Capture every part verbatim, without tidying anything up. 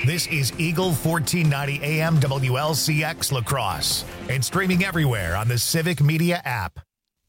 This is Eagle fourteen ninety A M W L C X La Crosse and streaming everywhere on the Civic Media app.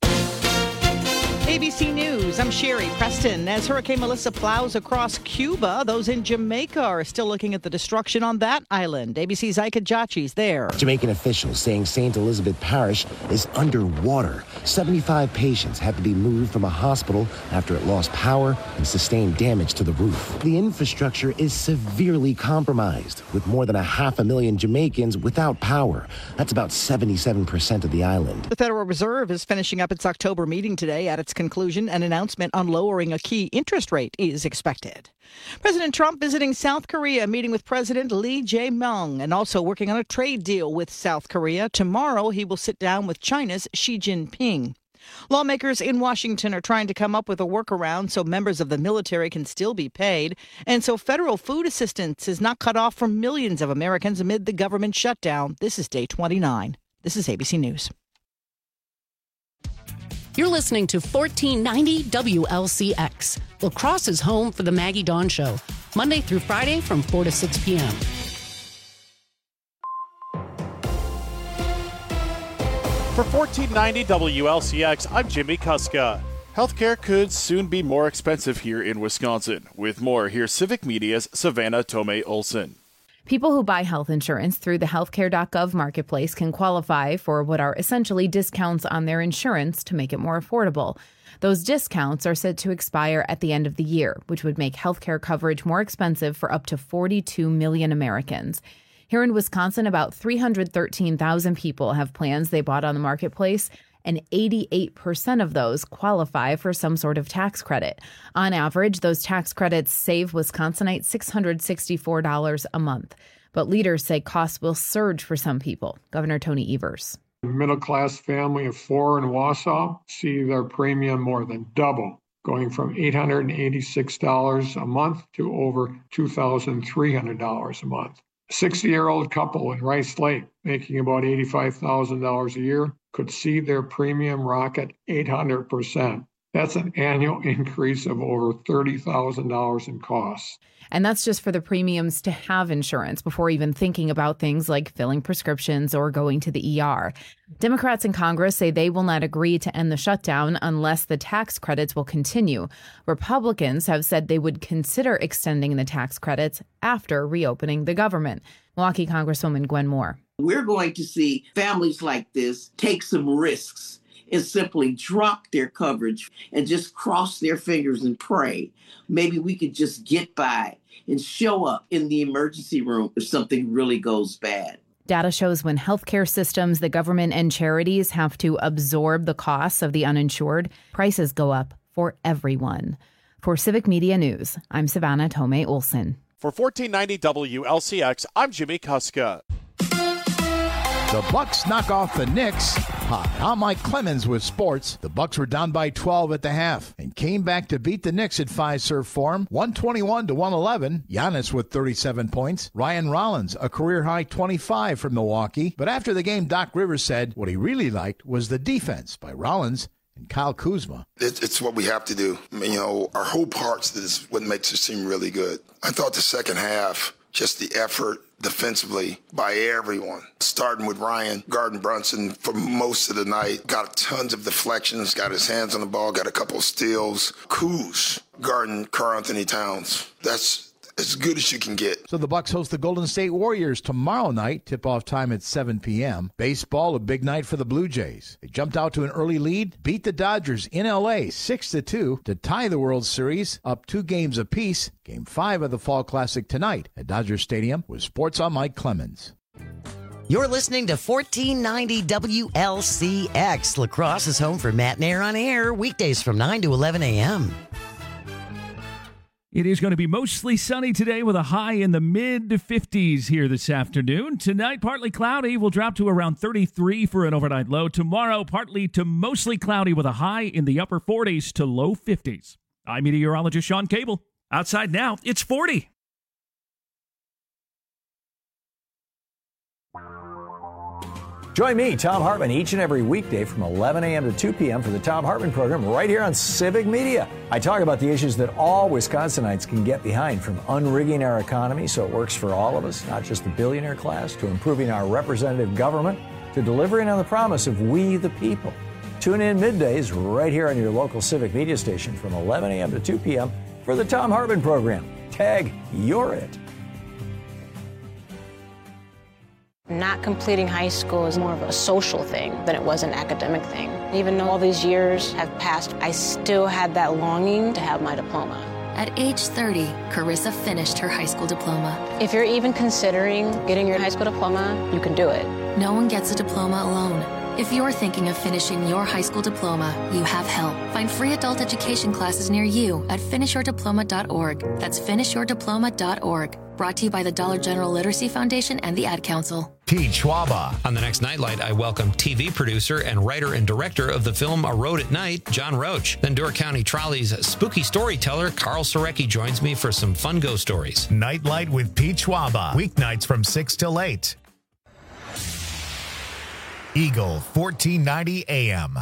A B C News, I'm Sherry Preston. As Hurricane Melissa plows across Cuba, those in Jamaica are still looking at the destruction on that island. A B C's Ika Jachi's there. Jamaican officials saying Saint Elizabeth Parish is underwater. seventy-five patients had to be moved from a hospital after it lost power and sustained damage to the roof. The infrastructure is severely compromised, with more than a half a million Jamaicans without power. That's about seventy-seven percent of the island. The Federal Reserve is finishing up its October meeting today. At its conclusion, an announcement on lowering a key interest rate is expected. President Trump visiting South Korea, meeting with President Lee Jae-myung, and also working on a trade deal with South Korea. Tomorrow, he will sit down with China's Xi Jinping. Lawmakers in Washington are trying to come up with a workaround so members of the military can still be paid, and so federal food assistance is not cut off from millions of Americans amid the government shutdown. This is day twenty-nine. This is A B C News. You're listening to fourteen ninety W L C X. La Crosse is home for the Maggie Dawn Show, Monday through Friday from four to six p.m. For fourteen ninety W L C X, I'm Jimmy Kuska. Healthcare could soon be more expensive here in Wisconsin. With more, here's Civic Media's Savannah Tomei Olson. People who buy health insurance through the healthcare dot gov marketplace can qualify for what are essentially discounts on their insurance to make it more affordable. Those discounts are set to expire at the end of the year, which would make healthcare coverage more expensive for up to forty-two million Americans. Here in Wisconsin, about three hundred thirteen thousand people have plans they bought on the marketplace, and eighty-eight percent of those qualify for some sort of tax credit. On average, those tax credits save Wisconsinites six hundred sixty-four dollars a month. But leaders say costs will surge for some people. Governor Tony Evers. A middle-class family of four in Wausau see their premium more than double, going from eight hundred eighty-six dollars a month to over two thousand three hundred dollars a month. A sixty-year-old couple in Rice Lake, making about eighty-five thousand dollars a year, could see their premium rocket eight hundred percent. That's an annual increase of over thirty thousand dollars in costs. And that's just for the premiums to have insurance before even thinking about things like filling prescriptions or going to the E R. Democrats in Congress say they will not agree to end the shutdown unless the tax credits will continue. Republicans have said they would consider extending the tax credits after reopening the government. Milwaukee Congresswoman Gwen Moore. We're going to see families like this take some risks and simply drop their coverage and just cross their fingers and pray. Maybe we could just get by and show up in the emergency room if something really goes bad. Data shows when healthcare systems, the government, and charities have to absorb the costs of the uninsured, prices go up for everyone. For Civic Media News, I'm Savannah Tomei Olson. For fourteen ninety W L C X, I'm Jimmy Kuska. The Bucks knock off the Knicks. Hi, I'm Mike Clemens with sports. The Bucks were down by twelve at the half and came back to beat the Knicks at Fiserv Forum, one twenty-one to one eleven. Giannis with thirty-seven points. Ryan Rollins, a career-high twenty-five from Milwaukee. But after the game, Doc Rivers said what he really liked was the defense by Rollins and Kyle Kuzma. It's what we have to do. I mean, you know, our whole parts is what makes us seem really good. I thought the second half, just the effort defensively by everyone, starting with Ryan Garden-Brunson for most of the night. Got tons of deflections, got his hands on the ball, got a couple of steals. Kuz, Garden, Karl-Anthony Towns. That's as good as you can get. So the Bucks host the Golden State Warriors tomorrow night, tip-off time at seven p.m. Baseball, a big night for the Blue Jays. They jumped out to an early lead, beat the Dodgers in L A six to two to tie the World Series, up two games apiece. Game five of the Fall Classic tonight at Dodger Stadium with Sports on Mike Clemens. You're listening to fourteen ninety W L C X. La Crosse is home for Matt and Air on Air, weekdays from nine to eleven a.m. It is going to be mostly sunny today with a high in the mid fifties here this afternoon. Tonight, partly cloudy. Will drop to around thirty-three for an overnight low. Tomorrow, partly to mostly cloudy with a high in the upper forties to low fifties. I'm meteorologist Sean Cable. Outside now, it's forty. Join me, Tom Hartman, each and every weekday from eleven a.m. to two p.m. for the Tom Hartman program right here on Civic Media. I talk about the issues that all Wisconsinites can get behind, from unrigging our economy so it works for all of us, not just the billionaire class, to improving our representative government, to delivering on the promise of we the people. Tune in middays right here on your local Civic Media station from eleven a.m. to two p.m. for the Tom Hartman program. Tag, you're it. Not completing high school is more of a social thing than it was an academic thing. Even though all these years have passed, I still had that longing to have my diploma. At age thirty, Carissa finished her high school diploma. If you're even considering getting your high school diploma, you can do it. No one gets a diploma alone. If you're thinking of finishing your high school diploma, you have help. Find free adult education classes near you at finish your diploma dot org. That's finish your diploma dot org. Brought to you by the Dollar General Literacy Foundation and the Ad Council. Pete Schwaba. On the next Nightlight, I welcome T V producer and writer and director of the film A Road at Night, John Roach. Then Door County Trolley's spooky storyteller, Carl Sorecki, joins me for some fun ghost stories. Nightlight with Pete Schwaba. Weeknights from six till eight. Eagle fourteen ninety A M.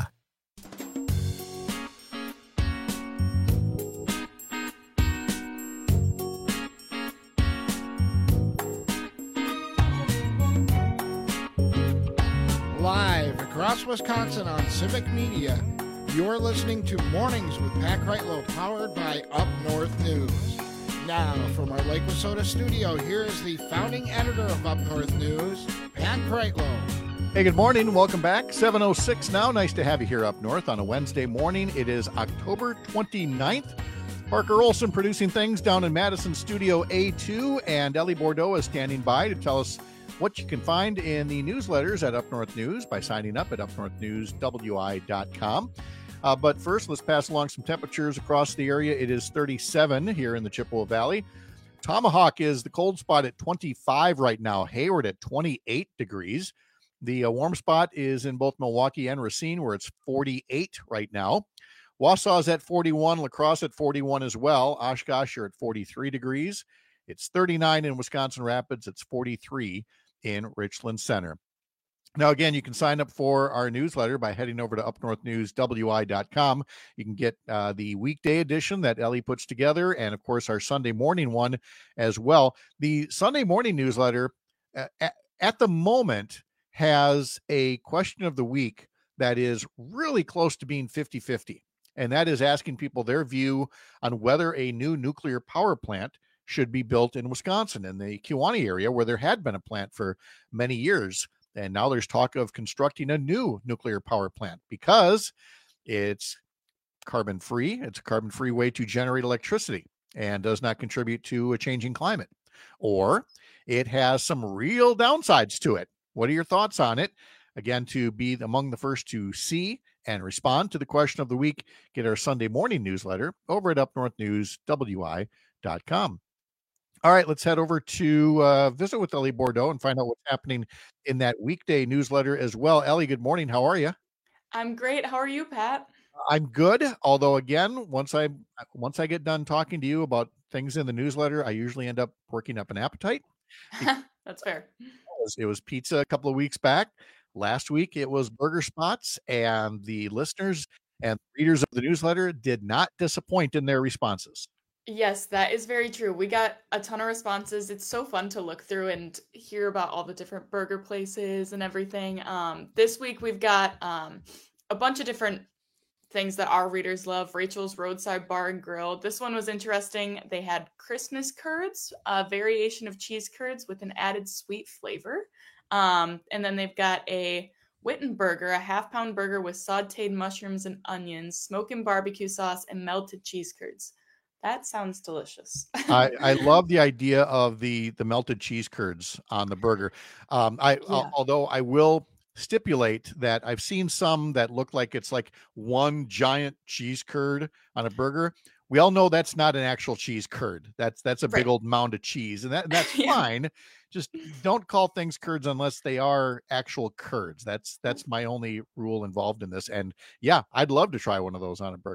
Live across Wisconsin on Civic Media, you're listening to Mornings with Pat Kreitlow, powered by Up North News. Now, from our Lake Wissota studio, here is the founding editor of Up North News, Pat Kreitlow. Hey, good morning. Welcome back. seven oh six now. Nice to have you here up north on a Wednesday morning. It is October twenty-ninth. Parker Olson producing things down in Madison Studio A two, and Ellie Bordeaux is standing by to tell us what you can find in the newsletters at Up North News by signing up at up north news w i dot com. Uh, but first, let's pass along some temperatures across the area. It is thirty-seven here in the Chippewa Valley. Tomahawk is the cold spot at twenty-five right now. Hayward at twenty-eight degrees. The uh, warm spot is in both Milwaukee and Racine, where it's forty-eight right now. Wausau is at forty-one, La Crosse at forty-one as well. Oshkosh, you're at forty-three degrees. It's thirty-nine in Wisconsin Rapids. It's forty-three in Richland Center. Now, again, you can sign up for our newsletter by heading over to up north news w i dot com. You can get uh, the weekday edition that Ellie puts together, and, of course, our Sunday morning one as well. The Sunday morning newsletter, uh, at, at the moment, has a question of the week that is really close to being fifty-fifty, and that is asking people their view on whether a new nuclear power plant should be built in Wisconsin, in the Kewaunee area, where there had been a plant for many years. And now there's talk of constructing a new nuclear power plant because it's carbon-free. It's a carbon-free way to generate electricity and does not contribute to a changing climate. Or it has some real downsides to it. What are your thoughts on it? Again, to be among the first to see and respond to the question of the week, get our Sunday morning newsletter over at up north news w i dot com. All right, let's head over to uh, visit with Ellie Bordeaux and find out what's happening in that weekday newsletter as well. Ellie, good morning. How are you? I'm great. How are you, Pat? I'm good. Although, again, once I once I get done talking to you about things in the newsletter, I usually end up working up an appetite. That's fair. It was, it was pizza a couple of weeks back. Last week, it was burger spots, and the listeners and readers of the newsletter did not disappoint in their responses. Yes, that is very true. We got a ton of responses. It's so fun to look through and hear about all the different burger places and everything. Um, this week, we've got um, a bunch of different things that our readers love. Rachel's Roadside Bar and Grill. This one was interesting. They had Christmas curds, a variation of cheese curds with an added sweet flavor. Um, and then they've got a Witten burger, a half pound burger with sauteed mushrooms and onions, smoking barbecue sauce, and melted cheese curds. That sounds delicious. I, I love the idea of the the melted cheese curds on the burger. Um, I Yeah. although I will stipulate that I've seen some that look like it's like one giant cheese curd on a burger. We all know that's not an actual cheese curd. That's that's a big Right. old mound of cheese, and that that's Yeah. fine. Just don't call things curds unless they are actual curds. That's that's my only rule involved in this. And yeah, I'd love to try one of those on a burger.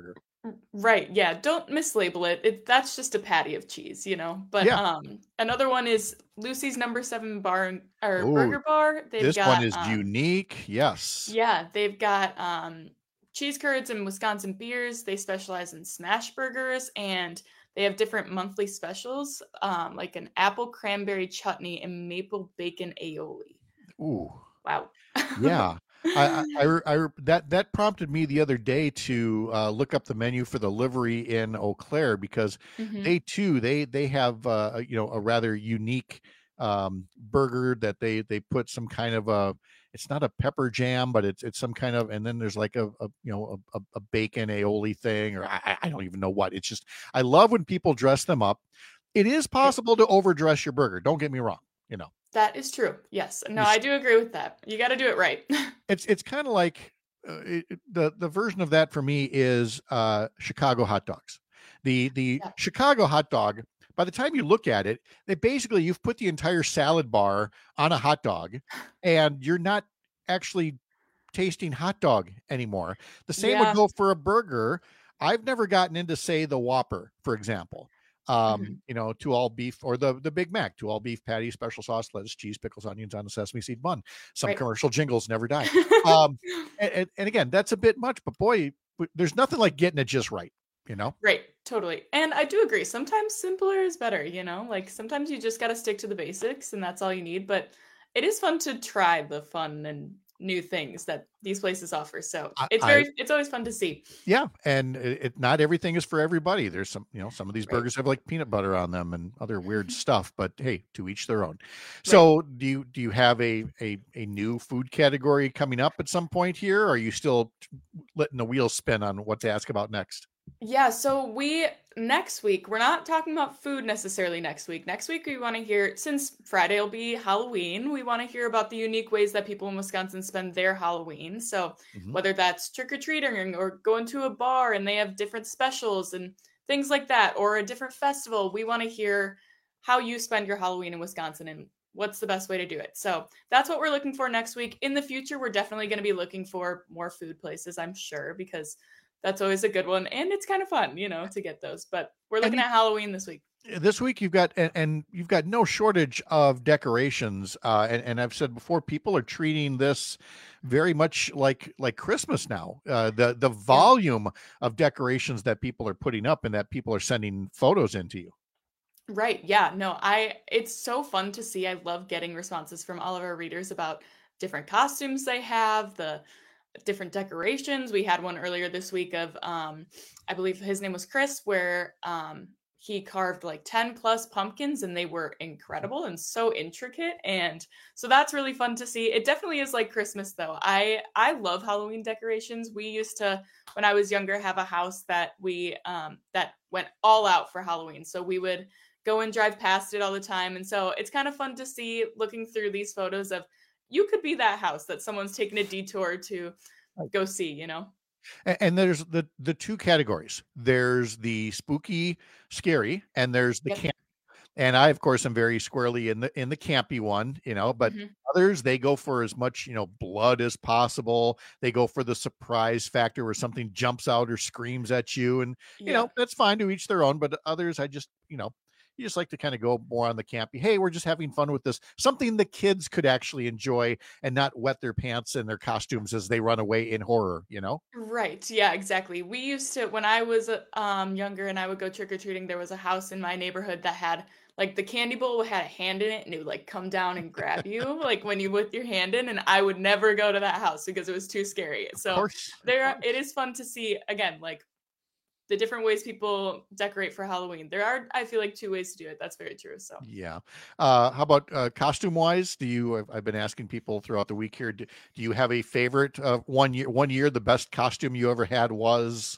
Right. Yeah. Don't mislabel it. it. That's just a patty of cheese, you know. But Yeah. um, another one is Lucy's Number Seven Bar and, or Ooh, Burger Bar. They've this got one is um, unique. Yes. yeah, they've got um, cheese curds and Wisconsin beers. They specialize in smash burgers, and they have different monthly specials, um, like an apple cranberry chutney and maple bacon aioli. Ooh. Wow. Yeah. I, I, I, I that that prompted me the other day to uh, look up the menu for the Livery in Eau Claire, because Mhm. they too they they have uh, a- you know a rather unique um, burger that they they put some kind of a, it's not a pepper jam, but it's it's some kind of, and then there's like a, a you know a, a bacon aioli thing, or I, I don't even know what. It's just, I love when people dress them up. It is possible to overdress your burger. Don't get me wrong. You know. That is true. Yes. No, You I do agree with that. You got to do it right. It's it's kind of like uh, it, it- the the version of that for me is uh, Chicago hot dogs. The the Yeah. Chicago hot dog. By the time you look at it, they basically, you've put the entire salad bar on a hot dog, and you're not actually tasting hot dog anymore. The same Yeah. would go for a burger. I've never gotten into, say, the Whopper, for example. Um, Mhm. you know, two all beef, or the the Big Mac, two all beef patty, special sauce, lettuce, cheese, pickles, onions on a sesame seed bun. Some Right. commercial jingles never die. Um, and, and, and again, that's a bit much, but boy, w- there's nothing like getting it just right, you know? Right, totally. And I do agree. Sometimes simpler is better, you know? Like sometimes you just got to stick to the basics and that's all you need. But it is fun to try the fun and new things that these places offer. So I, it's I very, it's always fun to see. yeah, and it, it not everything is for everybody. There's some, you know, some of these Right. burgers have like peanut butter on them and other weird stuff, but hey, to each their own. So do you do you have a a a new food category coming up at some point here? Or are you still letting the wheels spin on what to ask about next? Yeah, so we next week, we're not talking about food necessarily next week. Next week, we want to hear, since Friday will be Halloween, we want to hear about the unique ways that people in Wisconsin spend their Halloween. So Mhm. whether that's trick-or-treating or going to a bar and they have different specials and things like that, or a different festival, we want to hear how you spend your Halloween in Wisconsin and what's the best way to do it. So that's what we're looking for next week. In the future, we're definitely going to be looking for more food places, I'm sure, because that's always a good one. And it's kind of fun, you know, to get those. But we're looking you- at Halloween this week. This week you've got, and, and you've got no shortage of decorations, uh and, and I've said before, people are treating this very much like like Christmas now. Uh the the volume of decorations that people are putting up and that people are sending photos into you. Right. Yeah. No, I, it's so fun to see. I love getting responses from all of our readers about different costumes they have, the different decorations. We had one earlier this week of, um, I believe his name was Chris, where um, he carved like ten plus pumpkins and they were incredible and so intricate. And so that's really fun to see. It definitely is like Christmas though. I, I love Halloween decorations. We used to, when I was younger, have a house that we, um, that went all out for Halloween. So we would go and drive past it all the time. And so it's kind of fun to see, looking through these photos of, you could be that house that someone's taken a detour to go see, you know? And, and there's the the two categories. There's the spooky, scary, and there's the Yep. camp. And I, of course, am very squarely in the in the campy one, you know, but Mhm. others, they go for as much, you know, blood as possible. They go for the surprise factor where something jumps out or screams at you. And, you Yeah. know, that's fine, to each their own. But others, I just, you know, you just like to kind of go more on the campy. Hey, we're just having fun with this. Something the kids could actually enjoy and not wet their pants in their costumes as they run away in horror, you know? Right. Yeah, exactly. We used to, when I was uh, um younger and I would go trick-or-treating, there was a house in my neighborhood that had like the candy bowl had a hand in it and it would like come down and grab you like when you put your hand in, and I would never go to that house because it was too scary. Of So course. of there are, course. it is fun to see again, like the different ways people decorate for Halloween. There are, I feel like, two ways to do it. That's very true. So Yeah. Uh, how about uh, costume wise? Do you? I've- I've been asking people throughout the week here. Do, do you have a favorite? Uh, one year, one year, the best costume you ever had was?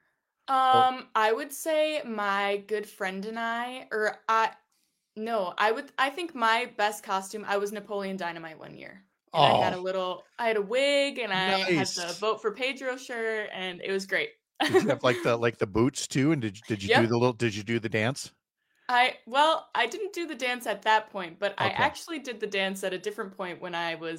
Oh, Um, I would say my good friend and I, or I, no, I would, I think my best costume, I was Napoleon Dynamite one year. And I had a oh, little, I had a wig and I had the nice. Vote for Pedro shirt and it was great. Did you have like the like the boots too? And did did you do Yep. the little? Did you do the dance? I, well, I didn't do the dance at that point, but I Okay. actually did the dance at a different point when I was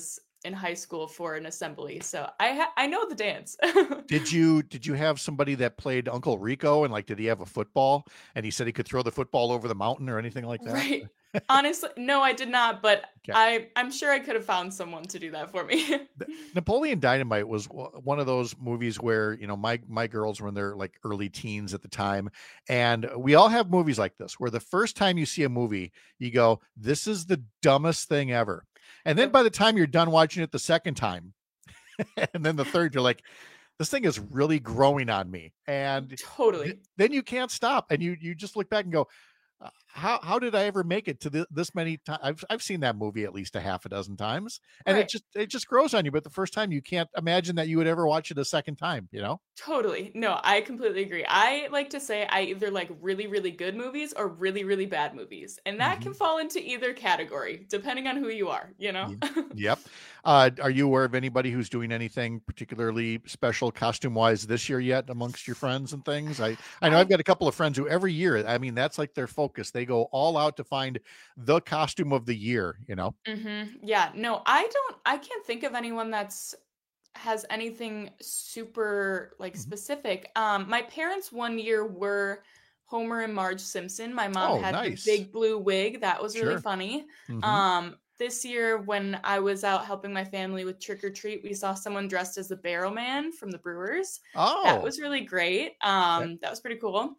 in high school for an assembly, so I ha- I know the dance. Did you did you have somebody that played Uncle Rico, and like did he have a football and he said he could throw the football over the mountain or anything like that? Right. Honestly, no, I did not, but Okay. I I'm sure I could have found someone to do that for me. Napoleon Dynamite was w- one of those movies where, you know, my my girls were in their like early teens at the time, and we all have movies like this where the first time you see a movie, you go, "This is the dumbest thing ever," and then by the time you're done watching it the second time, and then the third, you're like, "This thing is really growing on me," and totally. th- then you can't stop, and you you just look back and go, uh, how how did I ever make it to this, this many times? I've I've seen that movie at least a half a dozen times, and Right. it just it just grows on you. But the first time, you can't imagine that you would ever watch it a second time. You know? Totally. No, I completely agree. I like to say I either like really, really good movies or really, really bad movies. And that can fall into either category, depending on who you are, you know? Yep. Uh, are you aware of anybody who's doing anything particularly special costume wise this year yet amongst your friends and things? I I know I've got a couple of friends who every year, I mean, that's like their focus. They go all out to find the costume of the year. You know? hmm Yeah, no, I don't, I can't think of anyone that's has anything super like specific. Um, my parents one year were Homer and Marge Simpson. My mom Oh, had nice. the big blue wig. That was really Sure. funny. Mhm. Um, this year when I was out helping my family with trick or treat, we saw someone dressed as the Barrel Man from the Brewers. Oh. That was really great. Um, that was pretty cool.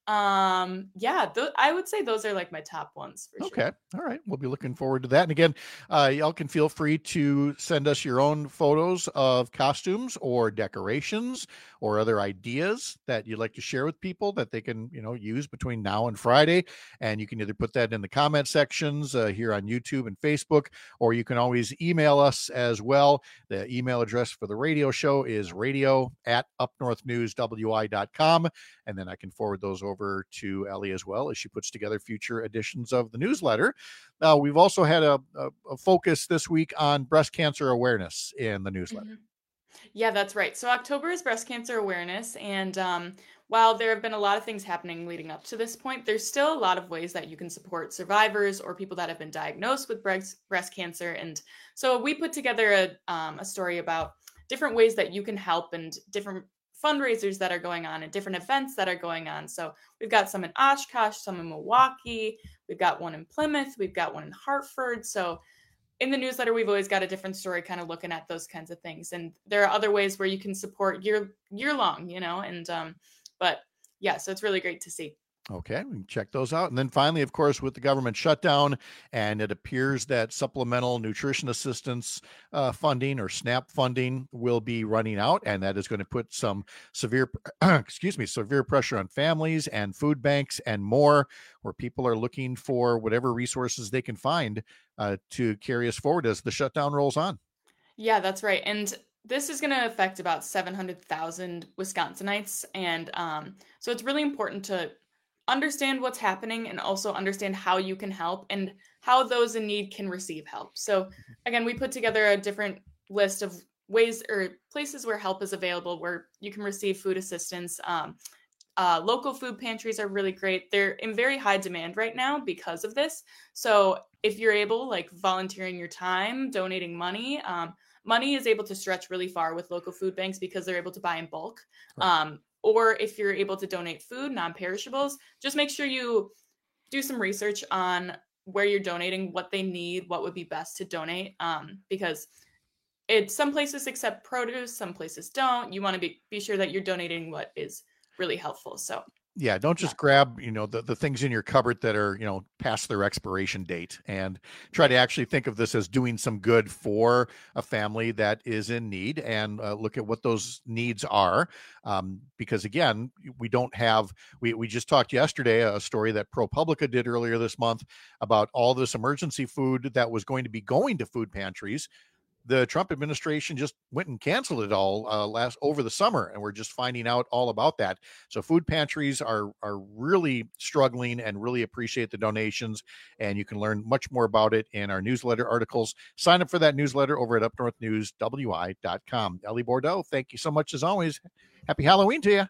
Um, yeah, th- I would say those are like my top ones for sure. Okay. All right. We'll be looking forward to that. And again, uh, y'all can feel free to send us your own photos of costumes or decorations or other ideas that you'd like to share with people that they can, you know, use between now and Friday. And you can either put that in the comment sections uh, here on YouTube and Facebook, or you can always email us as well. The email address for the radio show is radio at upnorthnewswi dot com. And then I can forward those over to Ellie as well as she puts together future editions of the newsletter. Uh, we've also had a, a, a focus this week on breast cancer awareness in the newsletter. Mhm. Yeah, that's right. So October is breast cancer awareness. And um, while there have been a lot of things happening leading up to this point, there's still a lot of ways that you can support survivors or people that have been diagnosed with breast, breast cancer. And so we put together a, um, a story about different ways that you can help and different fundraisers that are going on and different events that are going on. So we've got some in Oshkosh, some in Milwaukee, we've got one in Plymouth, we've got one in Hartford. So in the newsletter, we've always got a different story kind of looking at those kinds of things. And there are other ways where you can support year year long, you know, and um, but yeah, so it's really great to see. Okay, we can check those out. And then finally, of course, with the government shutdown, and it appears that supplemental nutrition assistance uh, funding or SNAP funding will be running out, and that is going to put some severe, excuse me, severe pressure on families and food banks and more, where people are looking for whatever resources they can find uh, to carry us forward as the shutdown rolls on. Yeah, that's right. And this is going to affect about seven hundred thousand Wisconsinites. And um, so it's really important to understand what's happening and also understand how you can help and how those in need can receive help. So again, we put together a different list of ways or places where help is available, where you can receive food assistance. Um, uh, local food pantries are really great. They're in very high demand right now because of this. So if you're able, like volunteering your time, donating money, um, money is able to stretch really far with local food banks because they're able to buy in bulk. Um, or if you're able to donate food, non-perishables, just make sure you do some research on where you're donating, what they need, what would be best to donate. Um, because it's some places accept produce, some places don't. You want to be, be sure that you're donating what is really helpful. So Yeah, don't just grab, you know, the, the things in your cupboard that are, you know, past their expiration date, and try to actually think of this as doing some good for a family that is in need, and uh, look at what those needs are. Um, because again, we don't have, we, we just talked yesterday, a story that ProPublica did earlier this month about all this emergency food that was going to be going to food pantries. The Trump administration just went and canceled it all uh, last over the summer, and we're just finding out all about that. So food pantries are are really struggling, and really appreciate the donations. And you can learn much more about it in our newsletter articles. Sign up for that newsletter over at up north news w i dot com. Ellie Bordeaux, thank you so much as always. Happy Halloween to you.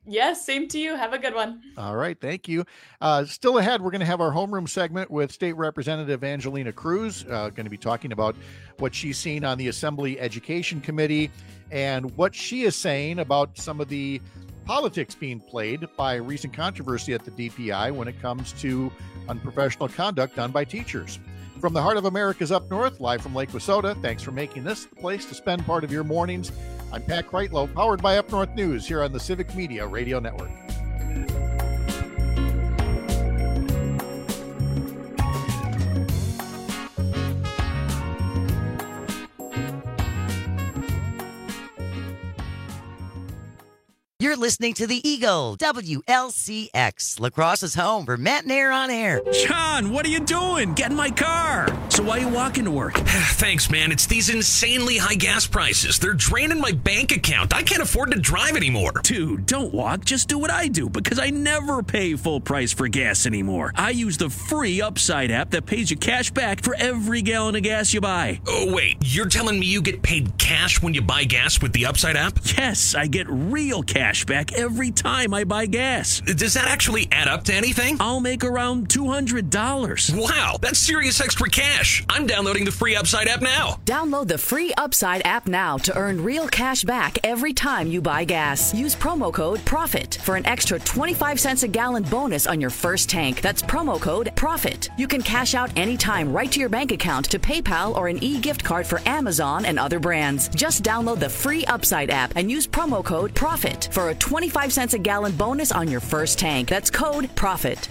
Yes, same to you. Have a good one. All right, thank you. Uh, still ahead, we're going to have our homeroom segment with State Representative Angelina Cruz, uh, going to be talking about what she's seen on the Assembly Education Committee and what she is saying about some of the politics being played by recent controversy at the D P I when it comes to unprofessional conduct done by teachers. From the heart of America's up north, live from Lake Wissota, thanks for making this the place to spend part of your mornings. I'm Pat Kreitlow, powered by Up North News here on the Civic Media Radio Network. You're listening to the Eagle, W L C X, La Crosse's home for Matt and Air on air. John, what are you doing? Get in my car. So why are you walking to work? Thanks, man. It's these insanely high gas prices. They're draining my bank account. I can't afford to drive anymore. Dude, don't walk. Just do what I do, because I never pay full price for gas anymore. I use the free Upside app that pays you cash back for every gallon of gas you buy. Oh, wait. You're telling me you get paid cash when you buy gas with the Upside app? Yes, I get real cash back every time I buy gas. Does that actually add up to anything? I'll make around two hundred dollars. Wow, that's serious extra cash. I'm downloading the free Upside app now. Download the free Upside app now to earn real cash back every time you buy gas. Use promo code PROFIT for an extra twenty-five cents a gallon bonus on your first tank. That's promo code PROFIT. You can cash out anytime right to your bank account, to PayPal, or an e-gift card for Amazon and other brands. Just download the free Upside app and use promo code PROFIT for a twenty-five cents a gallon bonus on your first tank. That's code PROFIT.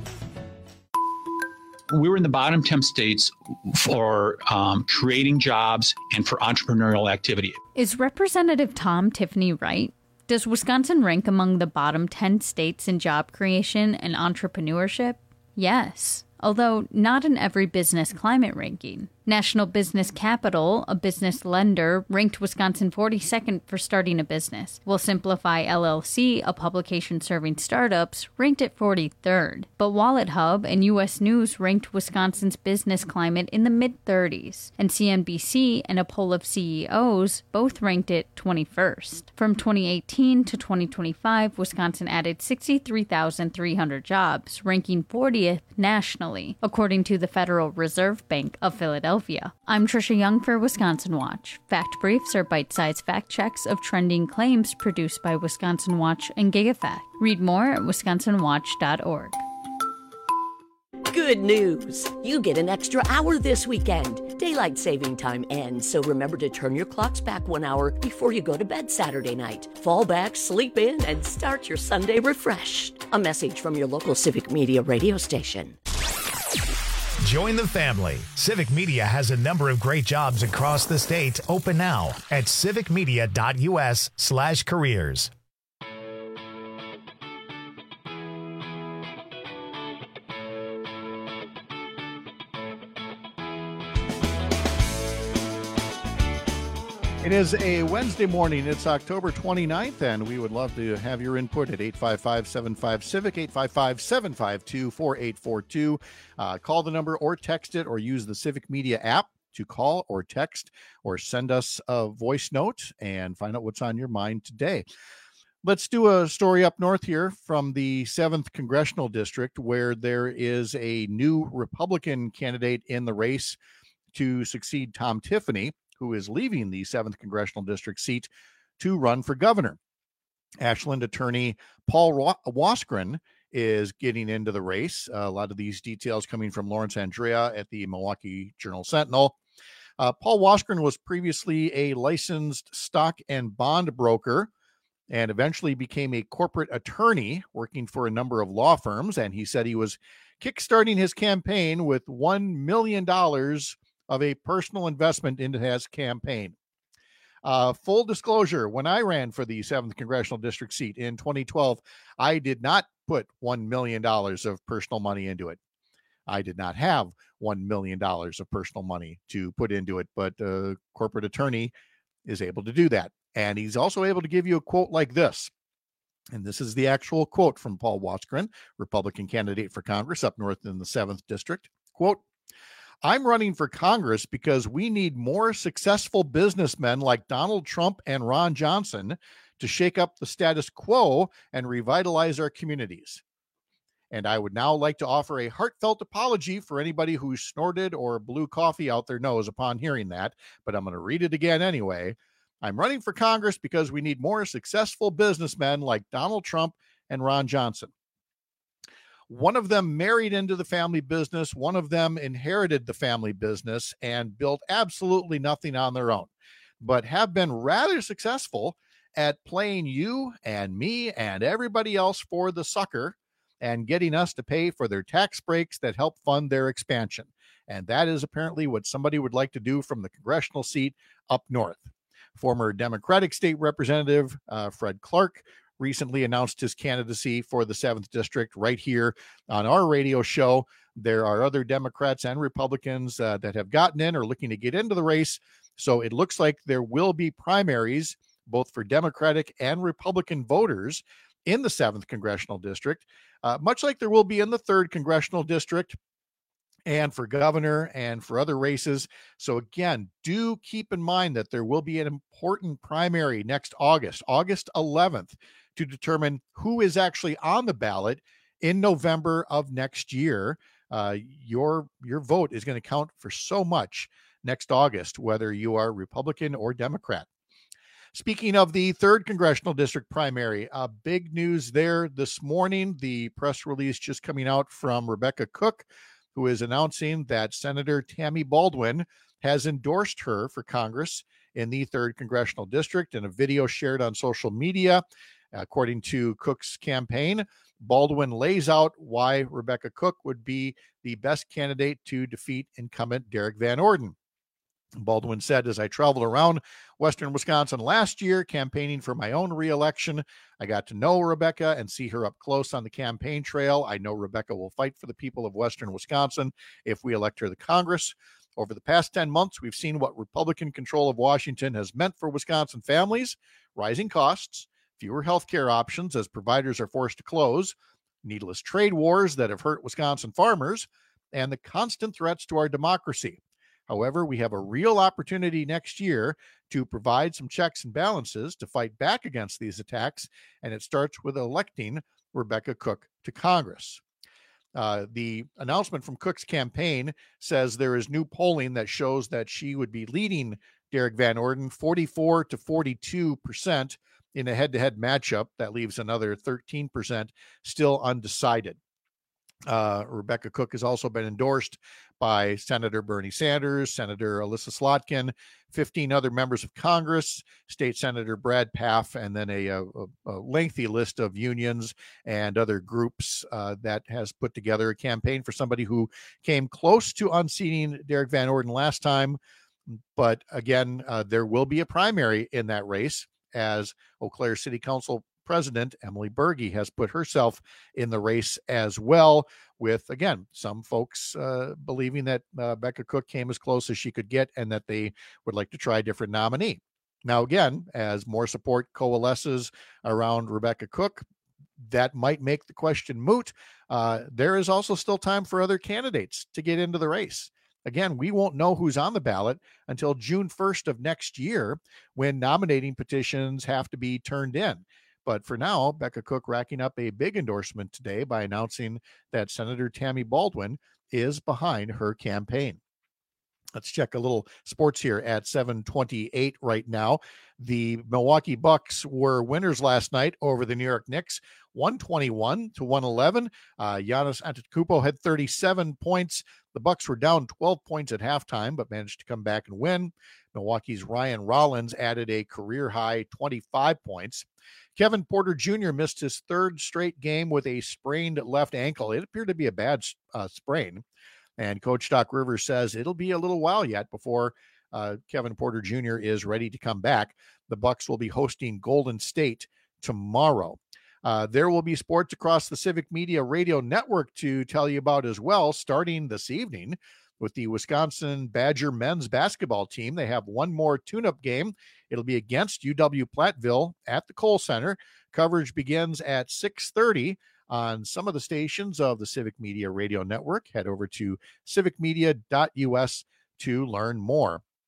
We were in the bottom ten states for um, creating jobs and for entrepreneurial activity. Is Representative Tom Tiffany right? Does Wisconsin rank among the bottom ten states in job creation and entrepreneurship? Yes, although not in every business climate ranking. National Business Capital, a business lender, ranked Wisconsin forty-second for starting a business, while Simplify L L C, a publication serving startups, ranked it forty-third. But Wallet Hub and U S News ranked Wisconsin's business climate in the mid-thirties, and C N B C and a poll of C E Os both ranked it twenty-first. From twenty eighteen to twenty twenty-five, Wisconsin added sixty-three thousand three hundred jobs, ranking fortieth nationally, according to the Federal Reserve Bank of Philadelphia. I'm Trisha Young for Wisconsin Watch. Fact Briefs are bite-sized fact checks of trending claims produced by Wisconsin Watch and GigaFact. Read more at wisconsin watch dot org. Good news! You get an extra hour this weekend. Daylight saving time ends, so remember to turn your clocks back one hour before you go to bed Saturday night. Fall back, sleep in, and start your Sunday refreshed. A message from your local Civic Media radio station. Join the family. Civic Media has a number of great jobs across the state open now at civicmedia.us slash careers. It is a Wednesday morning. It's October twenty-ninth, and we would love to have your input at eight five five, seven five, CIVIC, eight five five, seven five two, four eight four two. Uh, call the number or text it, or use the Civic Media app to call or text or send us a voice note and find out what's on your mind today. Let's do a story up north here from the seventh Congressional District, where there is a new Republican candidate in the race to succeed Tom Tiffany, who is leaving the seventh Congressional District seat to run for governor. Ashland attorney Paul Waskren is getting into the race. Uh, a lot of these details coming from Lawrence Andrea at the Milwaukee Journal-Sentinel. Uh, Paul Waskren was previously a licensed stock and bond broker and eventually became a corporate attorney working for a number of law firms. And he said he was kickstarting his campaign with one million dollars of a personal investment into his campaign. Uh, full disclosure, when I ran for the seventh Congressional District seat in twenty twelve, I did not put one million dollars of personal money into it. I did not have one million dollars of personal money to put into it, but a corporate attorney is able to do that. And he's also able to give you a quote like this. And this is the actual quote from Paul Waskren, Republican candidate for Congress up north in the seventh District. Quote, "I'm running for Congress because we need more successful businessmen like Donald Trump and Ron Johnson to shake up the status quo and revitalize our communities. And I would now like to offer a heartfelt apology for anybody who snorted or blew coffee out their nose upon hearing that, but I'm going to read it again anyway. I'm running for Congress because we need more successful businessmen like Donald Trump and Ron Johnson. One of them married into the family business. One of them inherited the family business and built absolutely nothing on their own, but have been rather successful at playing you and me and everybody else for the sucker and getting us to pay for their tax breaks that help fund their expansion. And that is apparently what somebody would like to do from the congressional seat up north. Former Democratic State Representative uh, Fred Clark recently announced his candidacy for the seventh District right here on our radio show. There are other Democrats and Republicans uh, that have gotten in or looking to get into the race. So it looks like there will be primaries both for Democratic and Republican voters in the seventh Congressional District, uh, much like there will be in the third Congressional District and for governor and for other races. So again, do keep in mind that there will be an important primary next August, August eleventh, to determine who is actually on the ballot in November of next year. Uh, your, your vote is going to count for so much next August, whether you are Republican or Democrat. Speaking of the third Congressional District primary, uh, big news there this morning. The press release just coming out from Rebecca Cook, who is announcing that Senator Tammy Baldwin has endorsed her for Congress in the third Congressional District. In a video shared on social media, according to Cook's campaign, Baldwin lays out why Rebecca Cook would be the best candidate to defeat incumbent Derek Van Orden. Baldwin said, as I traveled around Western Wisconsin last year campaigning for my own reelection, I got to know Rebecca and see her up close on the campaign trail. I know Rebecca will fight for the people of Western Wisconsin if we elect her to Congress. Over the past ten months, we've seen what Republican control of Washington has meant for Wisconsin families: rising costs, fewer healthcare options as providers are forced to close, needless trade wars that have hurt Wisconsin farmers, and the constant threats to our democracy. However, we have a real opportunity next year to provide some checks and balances to fight back against these attacks, and it starts with electing Rebecca Cook to Congress. Uh, the announcement from Cook's campaign says there is new polling that shows that she would be leading Derek Van Orden forty-four to forty-two percent in a head-to-head matchup. That leaves another thirteen percent still undecided. Uh, Rebecca Cook has also been endorsed by Senator Bernie Sanders, Senator Alyssa Slotkin, fifteen other members of Congress, State Senator Brad Pfaff, and then a, a, a lengthy list of unions and other groups uh, that has put together a campaign for somebody who came close to unseating Derek Van Orden last time. But again, uh, there will be a primary in that race, as Eau Claire City Council President Emily Berge has put herself in the race as well, with, again, some folks uh, believing that uh, Rebecca Cook came as close as she could get and that they would like to try a different nominee. Now, again, as more support coalesces around Rebecca Cook, that might make the question moot. Uh, there is also still time for other candidates to get into the race. Again, we won't know who's on the ballot until June first of next year, when nominating petitions have to be turned in. But for now, Becca Cook racking up a big endorsement today by announcing that Senator Tammy Baldwin is behind her campaign. Let's check a little sports here at seven twenty-eight right now. The Milwaukee Bucks were winners last night over the New York Knicks, one twenty-one to one eleven. Uh, Giannis Antetokounmpo had thirty-seven points. The Bucks were down twelve points at halftime, but managed to come back and win. Milwaukee's Ryan Rollins added a career-high twenty-five points. Kevin Porter Junior missed his third straight game with a sprained left ankle. It appeared to be a bad uh, sprain. And Coach Doc Rivers says it'll be a little while yet before uh, Kevin Porter Junior is ready to come back. The Bucks will be hosting Golden State tomorrow. Uh, there will be sports across the Civic Media Radio Network to tell you about as well, starting this evening with the Wisconsin Badger men's basketball team. They have one more tune-up game. It'll be against U W Platteville at the Kohl Center. Coverage begins at six thirty on some of the stations of the Civic Media Radio Network. Head over to civic media dot u s to learn more.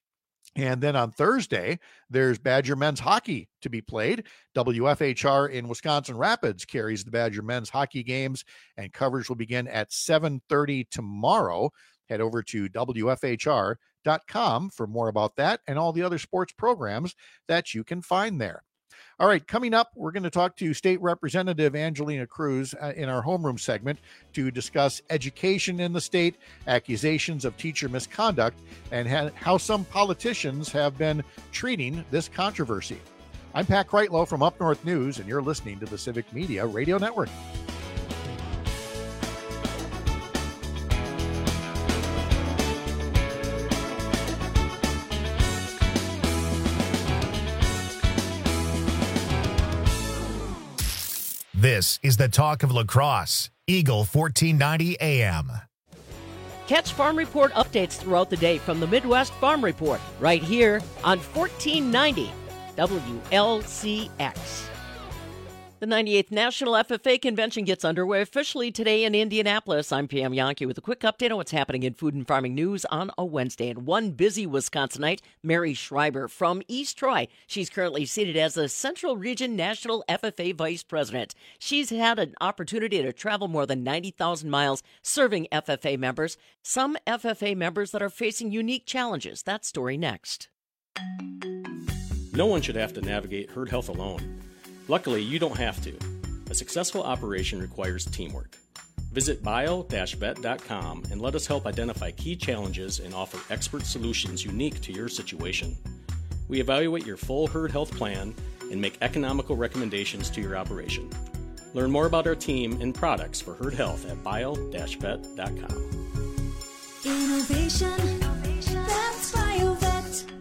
And then on Thursday, there's Badger men's hockey to be played. W F H R in Wisconsin Rapids carries the Badger men's hockey games, and coverage will begin at seven thirty tomorrow. Head over to W F H R dot com for more about that and all the other sports programs that you can find there. All right, coming up, we're going to talk to State Representative Angelina Cruz uh, in our homeroom segment to discuss education in the state, accusations of teacher misconduct, and ha- how some politicians have been treating this controversy. I'm Pat Kreitlow from Up North News, and you're listening to the Civic Media Radio Network. This is the talk of lacrosse. Eagle fourteen ninety A M. Catch Farm Report updates throughout the day from the Midwest Farm Report right here on fourteen ninety W L C X. The ninety-eighth National F F A Convention gets underway officially today in Indianapolis. I'm Pam Yonke with a quick update on what's happening in food and farming news on a Wednesday. And one busy Wisconsinite, Mary Schreiber from East Troy. She's currently seated as the Central Region National F F A Vice President. She's had an opportunity to travel more than ninety thousand miles serving F F A members. Some F F A members that are facing unique challenges. That story next. No one should have to navigate herd health alone. Luckily, you don't have to. A successful operation requires teamwork. Visit bio dash vet dot com and let us help identify key challenges and offer expert solutions unique to your situation. We evaluate your full herd health plan and make economical recommendations to your operation. Learn more about our team and products for herd health at bio dash vet dot com. Innovation, that's BioVet.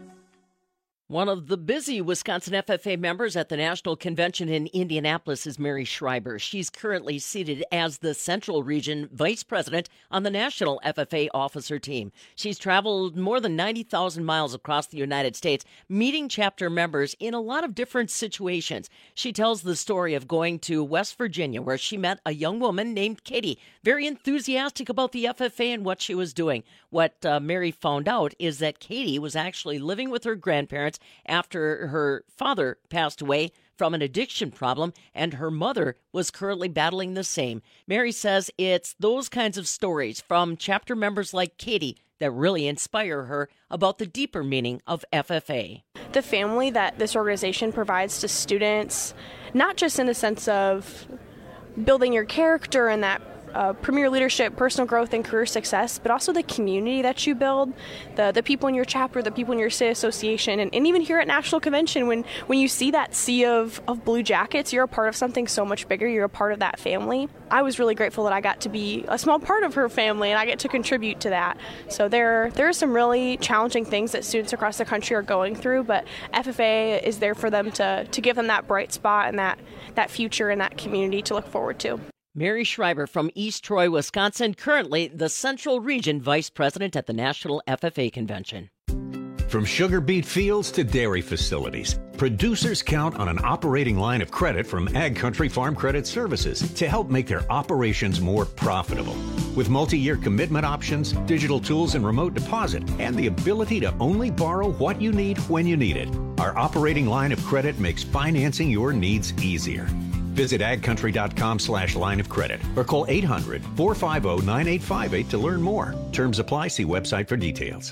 One of the busy Wisconsin F F A members at the National Convention in Indianapolis is Mary Schreiber. She's currently seated as the Central Region Vice President on the National F F A officer team. She's traveled more than ninety thousand miles across the United States, meeting chapter members in a lot of different situations. She tells the story of going to West Virginia, where she met a young woman named Katie, very enthusiastic about the F F A and what she was doing. What uh, Mary found out is that Katie was actually living with her grandparents after her father passed away from an addiction problem, and her mother was currently battling the same. Mary says it's those kinds of stories from chapter members like Katie that really inspire her about the deeper meaning of F F A. The family that this organization provides to students, not just in the sense of building your character and that Uh, premier leadership, personal growth, and career success, but also the community that you build, the the people in your chapter, the people in your state association, and, and even here at National Convention, when, when you see that sea of, of blue jackets, you're a part of something so much bigger. You're a part of that family. I was really grateful that I got to be a small part of her family, and I get to contribute to that. So there, there are some really challenging things that students across the country are going through, but F F A is there for them to, to give them that bright spot and that, that future and that community to look forward to. Mary Schreiber from East Troy, Wisconsin, currently the Central Region Vice President at the National F F A Convention. From sugar beet fields to dairy facilities, producers count on an operating line of credit from Ag Country Farm Credit Services to help make their operations more profitable. With multi-year commitment options, digital tools and remote deposit, and the ability to only borrow what you need when you need it, our operating line of credit makes financing your needs easier. Visit agcountry.com slash line of credit or call eight hundred, four five zero, nine eight five eight to learn more. Terms apply. See website for details.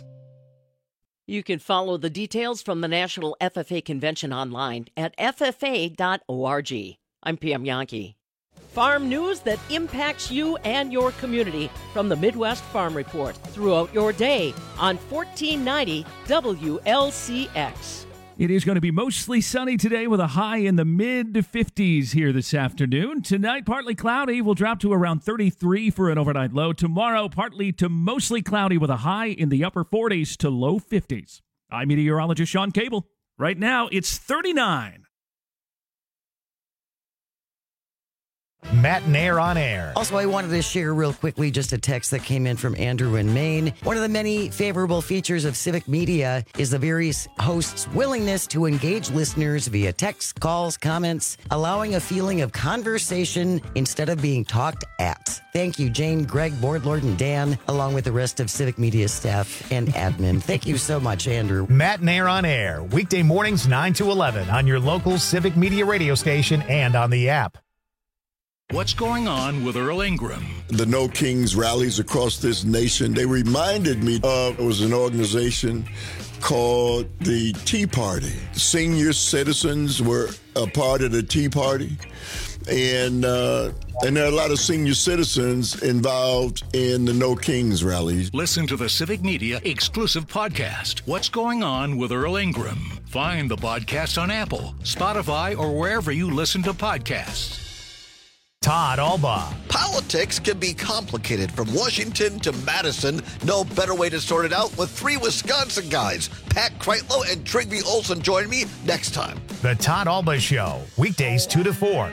You can follow the details from the National F F A Convention online at F F A dot org. I'm Pam Yonke. Farm news that impacts you and your community from the Midwest Farm Report throughout your day on fourteen ninety W L C X. It is going to be mostly sunny today with a high in the mid fifties here this afternoon. Tonight, partly cloudy. Will drop to around thirty-three for an overnight low. Tomorrow, partly to mostly cloudy with a high in the upper forties to low fifties. I'm meteorologist Sean Cable. Right now, it's thirty-nine. Matt and Air on Air. Also, I wanted to share real quickly just a text that came in from Andrew in Maine. One of the many favorable features of Civic Media is the various hosts' willingness to engage listeners via text, calls, comments, allowing a feeling of conversation instead of being talked at. Thank you, Jane, Greg, Boardlord, and Dan, along with the rest of Civic Media staff and admin. Thank you so much, Andrew. Matt and Air on Air, weekday mornings nine to eleven on your local Civic Media radio station and on the app. What's going on with Earl Ingram? The No Kings rallies across this nation, they reminded me of, it was an organization called the Tea Party. Senior citizens were a part of the Tea Party. And uh, and there are a lot of senior citizens involved in the No Kings rallies. Listen to the Civic Media exclusive podcast, What's Going On with Earl Ingram. Find the podcast on Apple, Spotify, or wherever you listen to podcasts. Todd Alba. Politics can be complicated from Washington to Madison. No better way to sort it out with three Wisconsin guys. Pat Kreitlow and Trigby Olson join me next time. The Todd Alba Show, weekdays two to four.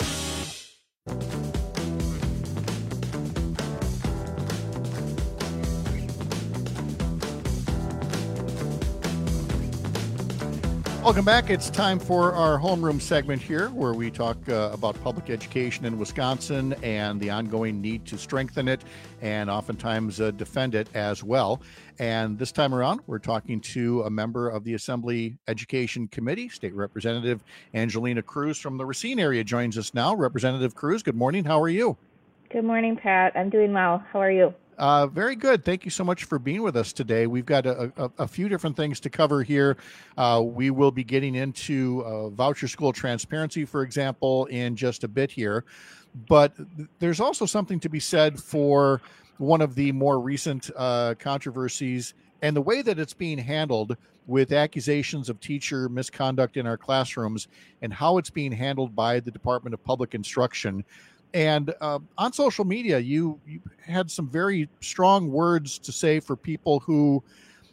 Welcome back. It's time for our homeroom segment here where we talk uh, about public education in Wisconsin and the ongoing need to strengthen it and oftentimes uh, defend it as well. And this time around, we're talking to a member of the Assembly Education Committee, State Representative Angelina Cruz from the Racine area joins us now. Representative Cruz, good morning. How are you? Good morning, Pat. I'm doing well. How are you? Uh, very good. Thank you so much for being with us today. We've got a, a, a few different things to cover here. Uh, we will be getting into uh, voucher school transparency, for example, in just a bit here. But there's also something to be said for one of the more recent uh, controversies and the way that it's being handled with accusations of teacher misconduct in our classrooms and how it's being handled by the Department of Public Instruction. And uh, on social media, you, you had some very strong words to say for people who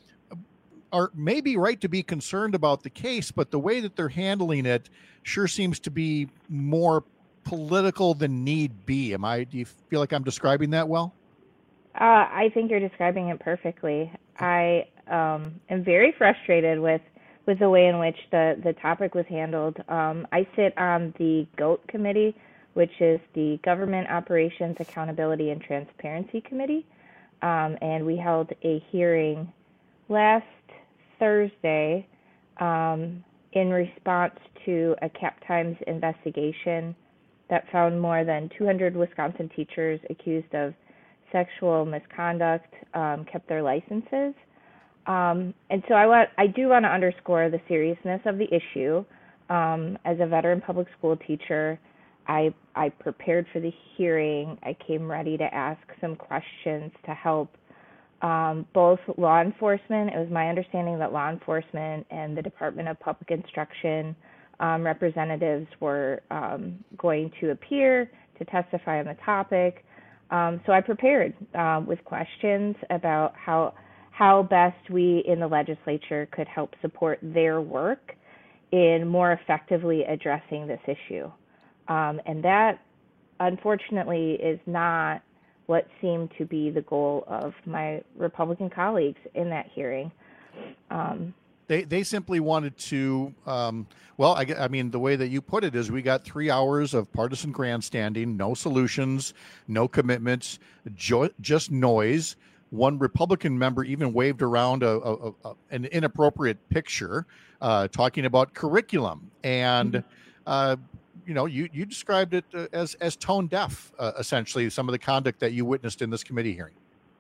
are maybe right to be concerned about the case, but the way that they're handling it sure seems to be more political than need be. Am I? Do you feel like I'm describing that well? Uh, I think you're describing it perfectly. I um, am very frustrated with, with the way in which the, the topic was handled. Um, I sit on the GOAT committee, which is the Government Operations Accountability and Transparency Committee. Um, and we held a hearing last Thursday um, in response to a Cap Times investigation that found more than two hundred Wisconsin teachers accused of sexual misconduct um, kept their licenses. Um, and so I want, I do want to underscore the seriousness of the issue. Um, as a veteran public school teacher, I, I prepared for the hearing. I came ready to ask some questions to help um, both law enforcement. It was my understanding that law enforcement and the Department of Public Instruction um, representatives were um, going to appear to testify on the topic. Um, so I prepared uh, with questions about how how best we in the legislature could help support their work in more effectively addressing this issue. Um, and that, unfortunately, is not what seemed to be the goal of my Republican colleagues in that hearing. Um, they they simply wanted to, um, well, I, I mean, the way that you put it is we got three hours of partisan grandstanding, no solutions, no commitments, jo- just noise. One Republican member even waved around a, a, a, an inappropriate picture uh, talking about curriculum. And, mm-hmm. uh, you know, you, you described it uh, as, as tone deaf, uh, essentially, some of the conduct that you witnessed in this committee hearing.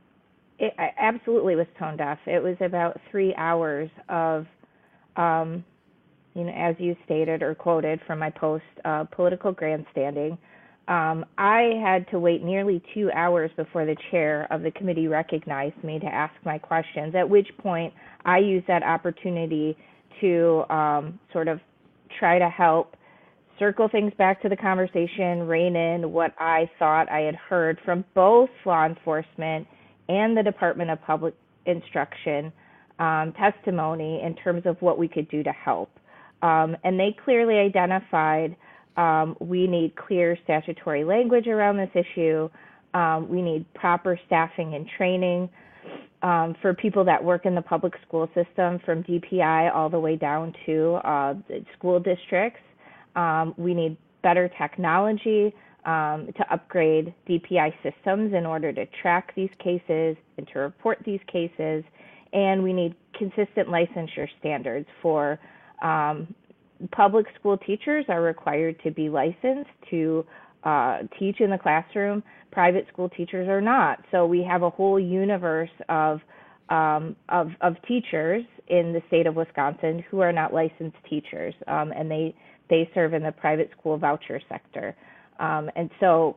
It absolutely was tone deaf. It was about three hours of, um, you know, as you stated or quoted from my post, uh, political grandstanding. Um, I had to wait nearly two hours before the chair of the committee recognized me to ask my questions, at which point I used that opportunity to um, sort of try to help circle things back to the conversation, rein in what I thought I had heard from both law enforcement and the Department of Public Instruction um, testimony in terms of what we could do to help. Um, and they clearly identified Um, we need clear statutory language around this issue. Um, we need proper staffing and training um, for people that work in the public school system, from D P I all the way down to uh, school districts. Um, we need better technology um, to upgrade D P I systems in order to track these cases and to report these cases. And we need consistent licensure standards for um, public school teachers are required to be licensed to uh, teach in the classroom. Private school teachers are not. So we have a whole universe of, um, of, of teachers in the state of Wisconsin who are not licensed teachers, um, and they, they serve in the private school voucher sector. Um, and so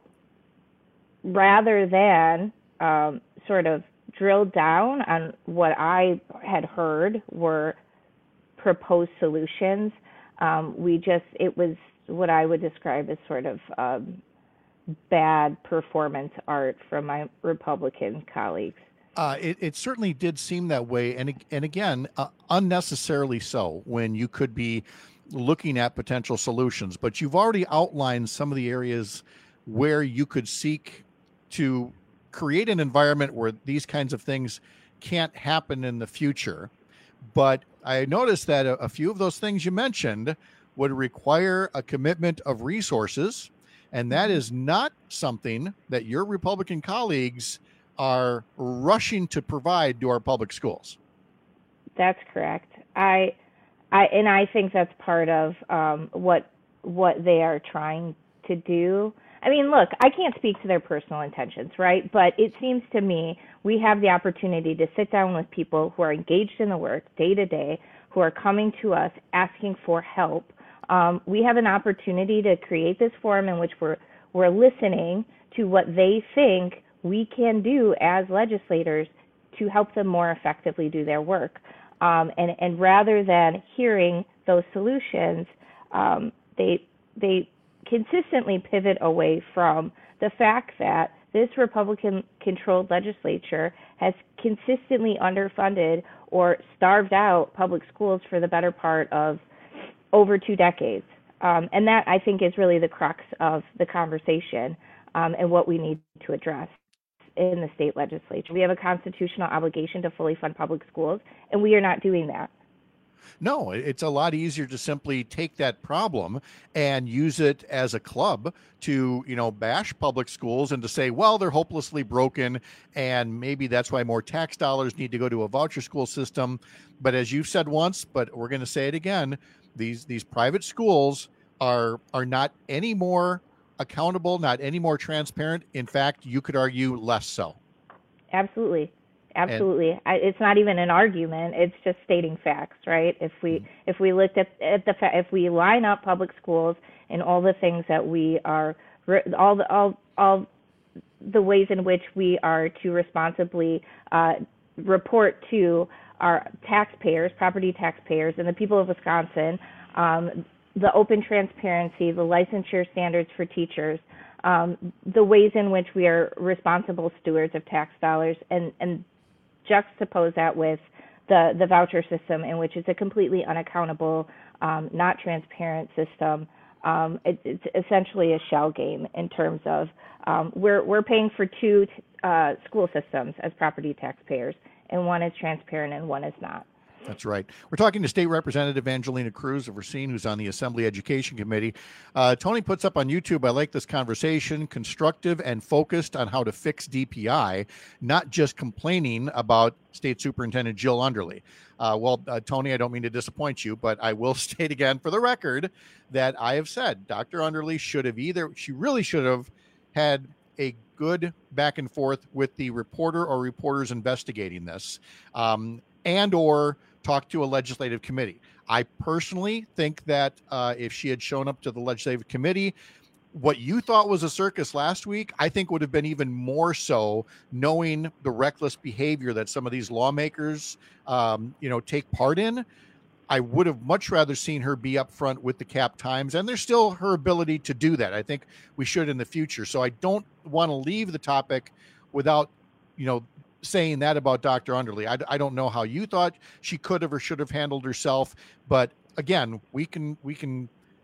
rather than um, sort of drill down on what I had heard were proposed solutions, Um, we just, it was what I would describe as sort of um, bad performance art from my Republican colleagues. Uh, it, it certainly did seem that way. And, and again, uh, unnecessarily so, when you could be looking at potential solutions. But you've already outlined some of the areas where you could seek to create an environment where these kinds of things can't happen in the future. But I noticed that a, a few of those things you mentioned would require a commitment of resources, and that is not something that your Republican colleagues are rushing to provide to our public schools. That's correct. I, I, and I think that's part of um, what what they are trying to do. I mean, look, I can't speak to their personal intentions, right? But it seems to me we have the opportunity to sit down with people who are engaged in the work day to day, who are coming to us asking for help. Um, we have an opportunity to create this forum in which we're we're listening to what they think we can do as legislators to help them more effectively do their work. Um, and, and rather than hearing those solutions, um, they they consistently pivot away from the fact that this Republican-controlled legislature has consistently underfunded or starved out public schools for the better part of over two decades. Um, and that, I think, is really the crux of the conversation um, and what we need to address in the state legislature. We have a constitutional obligation to fully fund public schools, and we are not doing that. No, it's a lot easier to simply take that problem and use it as a club to, you know, bash public schools and to say, well, they're hopelessly broken, and maybe that's why more tax dollars need to go to a voucher school system. But as you've said once, but we're going to say it again, these these private schools are are not any more accountable, not any more transparent. In fact, you could argue less so. Absolutely. Absolutely. I, it's not even an argument. It's just stating facts, right? If we mm-hmm. if we looked at, at the fa- if we line up public schools and all the things that we are all the all all the ways in which we are to responsibly uh, report to our taxpayers, property taxpayers, and the people of Wisconsin, um, the open transparency, the licensure standards for teachers, um, the ways in which we are responsible stewards of tax dollars, and and juxtapose that with the, the voucher system, in which it's a completely unaccountable, um, not transparent system. Um, it, it's essentially a shell game in terms of um, we're we're paying for two uh, school systems as property taxpayers, and one is transparent and one is not. That's right. We're talking to State Representative Angelina Cruz of Racine, who's on the Assembly Education Committee. Uh, Tony puts up on YouTube, I like this conversation, constructive and focused on how to fix D P I, not just complaining about State Superintendent Jill Underly. Uh, well, uh, Tony, I don't mean to disappoint you, but I will state again for the record that I have said Doctor Underly should have either, she really should have had a good back and forth with the reporter or reporters investigating this, um, and or talk to a legislative committee. I personally think that uh, if she had shown up to the legislative committee, what you thought was a circus last week, I think would have been even more so, knowing the reckless behavior that some of these lawmakers, um, you know, take part in. I would have much rather seen her be up front with the Cap Times, and there's still her ability to do that. I think we should in the future. So I don't want to leave the topic without, you know, saying that about Doctor Underly. I, I don't know how you thought she could have or should have handled herself, but again, we can we can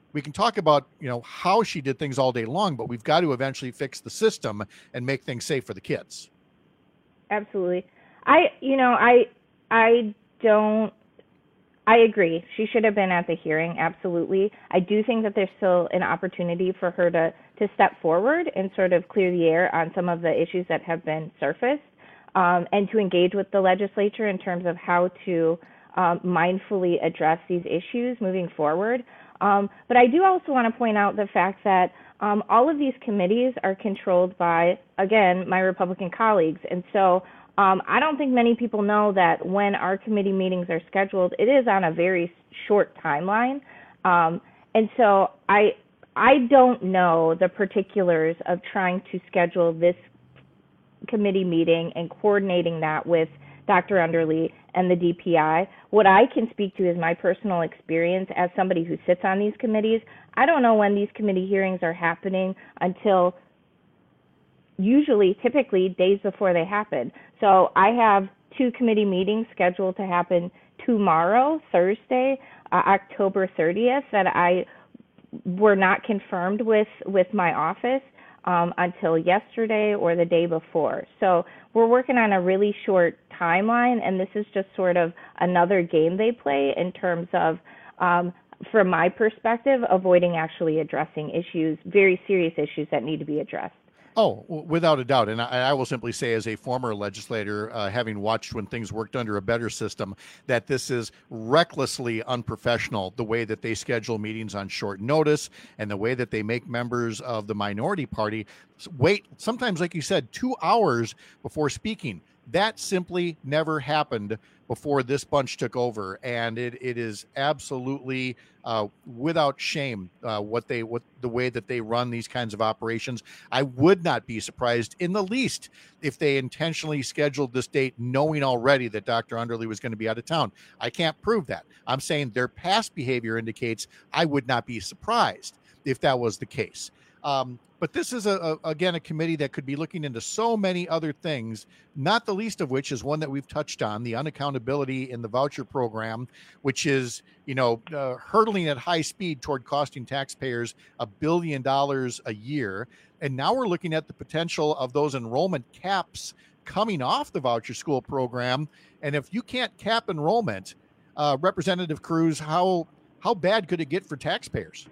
we can talk about, you know, how she did things all day long, but we've got to eventually fix the system and make things safe for the kids. Absolutely. I, you know, I, I don't, I agree. She should have been at the hearing. Absolutely. I do think that there's still an opportunity for her to, to step forward and sort of clear the air on some of the issues that have been surfaced, um, and to engage with the legislature in terms of how to um, mindfully address these issues moving forward. Um, but I do also want to point out the fact that um, all of these committees are controlled by, again, my Republican colleagues. And so um, I don't think many people know that when our committee meetings are scheduled, it is on a very short timeline. Um, and so I, I don't know the particulars of trying to schedule this committee meeting and coordinating that with Doctor Underly and the D P I. What I can speak to is my personal experience as somebody who sits on these committees. I don't know when these committee hearings are happening until usually, typically, days before they happen. So I have two committee meetings scheduled to happen tomorrow, Thursday, uh, October thirtieth, that I were not confirmed with, with my office um, until yesterday or the day before. So we're working on a really short timeline, and this is just sort of another game they play in terms of, um, from my perspective, avoiding actually addressing issues, very serious issues that need to be addressed. Oh, without a doubt. And I, I will simply say, as a former legislator, uh, having watched when things worked under a better system, that this is recklessly unprofessional, the way that they schedule meetings on short notice and the way that they make members of the minority party wait, sometimes, like you said, two hours before speaking. That simply never happened before this bunch took over, and it, it is absolutely uh, without shame uh, what they what the way that they run these kinds of operations. I would not be surprised in the least if they intentionally scheduled this date knowing already that Doctor Underly was going to be out of town. I can't prove that. I'm saying their past behavior indicates I would not be surprised if that was the case. Um, But this is, a, a again, a committee that could be looking into so many other things, not the least of which is one that we've touched on, the unaccountability in the voucher program, which is, you know, uh, hurtling at high speed toward costing taxpayers a billion dollars a year. And now we're looking at the potential of those enrollment caps coming off the voucher school program. And if you can't cap enrollment, uh, Representative Cruz, how how bad could it get for taxpayers?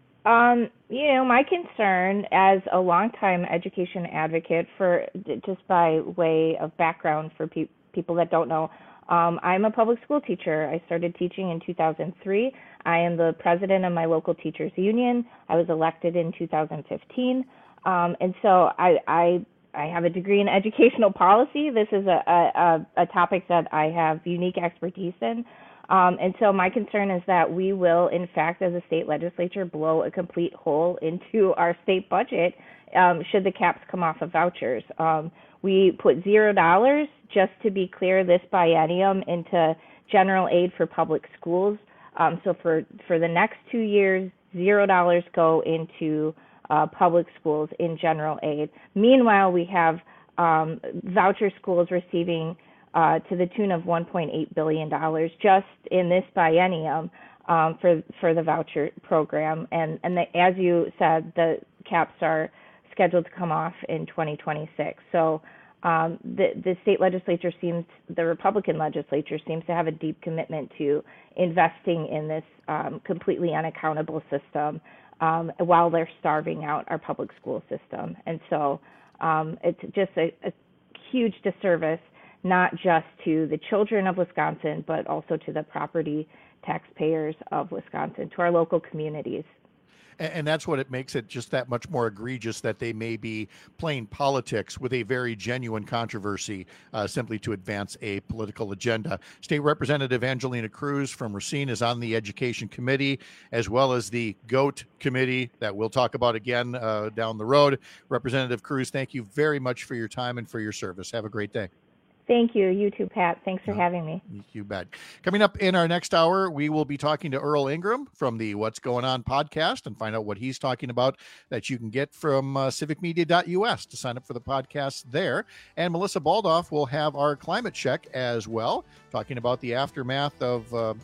Um, you know, my concern as a longtime education advocate, for just by way of background for pe- people that don't know, um, I'm a public school teacher. I started teaching in two thousand three. I am the president of my local teachers union. I was elected in two thousand fifteen. Um, and so I, I, I have a degree in educational policy. This is a, a, a topic that I have unique expertise in. Um, and so my concern is that we will, in fact, as a state legislature, blow a complete hole into our state budget um, should the caps come off of vouchers. Um, we put zero dollars, just to be clear, this biennium into general aid for public schools. Um, so for, for the next two years, zero dollars go into uh, public schools in general aid. Meanwhile, we have um, voucher schools receiving Uh, to the tune of one point eight billion dollars just in this biennium um, for for the voucher program. And, and the, as you said, the caps are scheduled to come off in twenty twenty-six. So um, the, the state legislature seems, the Republican legislature seems to have a deep commitment to investing in this um, completely unaccountable system um, while they're starving out our public school system. And so um, it's just a, a huge disservice, not just to the children of Wisconsin, but also to the property taxpayers of Wisconsin, to our local communities. And, and that's what it makes it just that much more egregious that they may be playing politics with a very genuine controversy uh, simply to advance a political agenda. State Representative Angelina Cruz from Racine is on the Education Committee, as well as the GOAT Committee that we'll talk about again uh, down the road. Representative Cruz, thank you very much for your time and for your service. Have a great day. Thank you. You too, Pat. Thanks for having me. You bet. Coming up in our next hour, we will be talking to Earl Ingram from the What's Going On podcast and find out what he's talking about that you can get from uh, civic media dot U S to sign up for the podcast there. And Melissa Baldoff will have our climate check as well, talking about the aftermath of, uh, of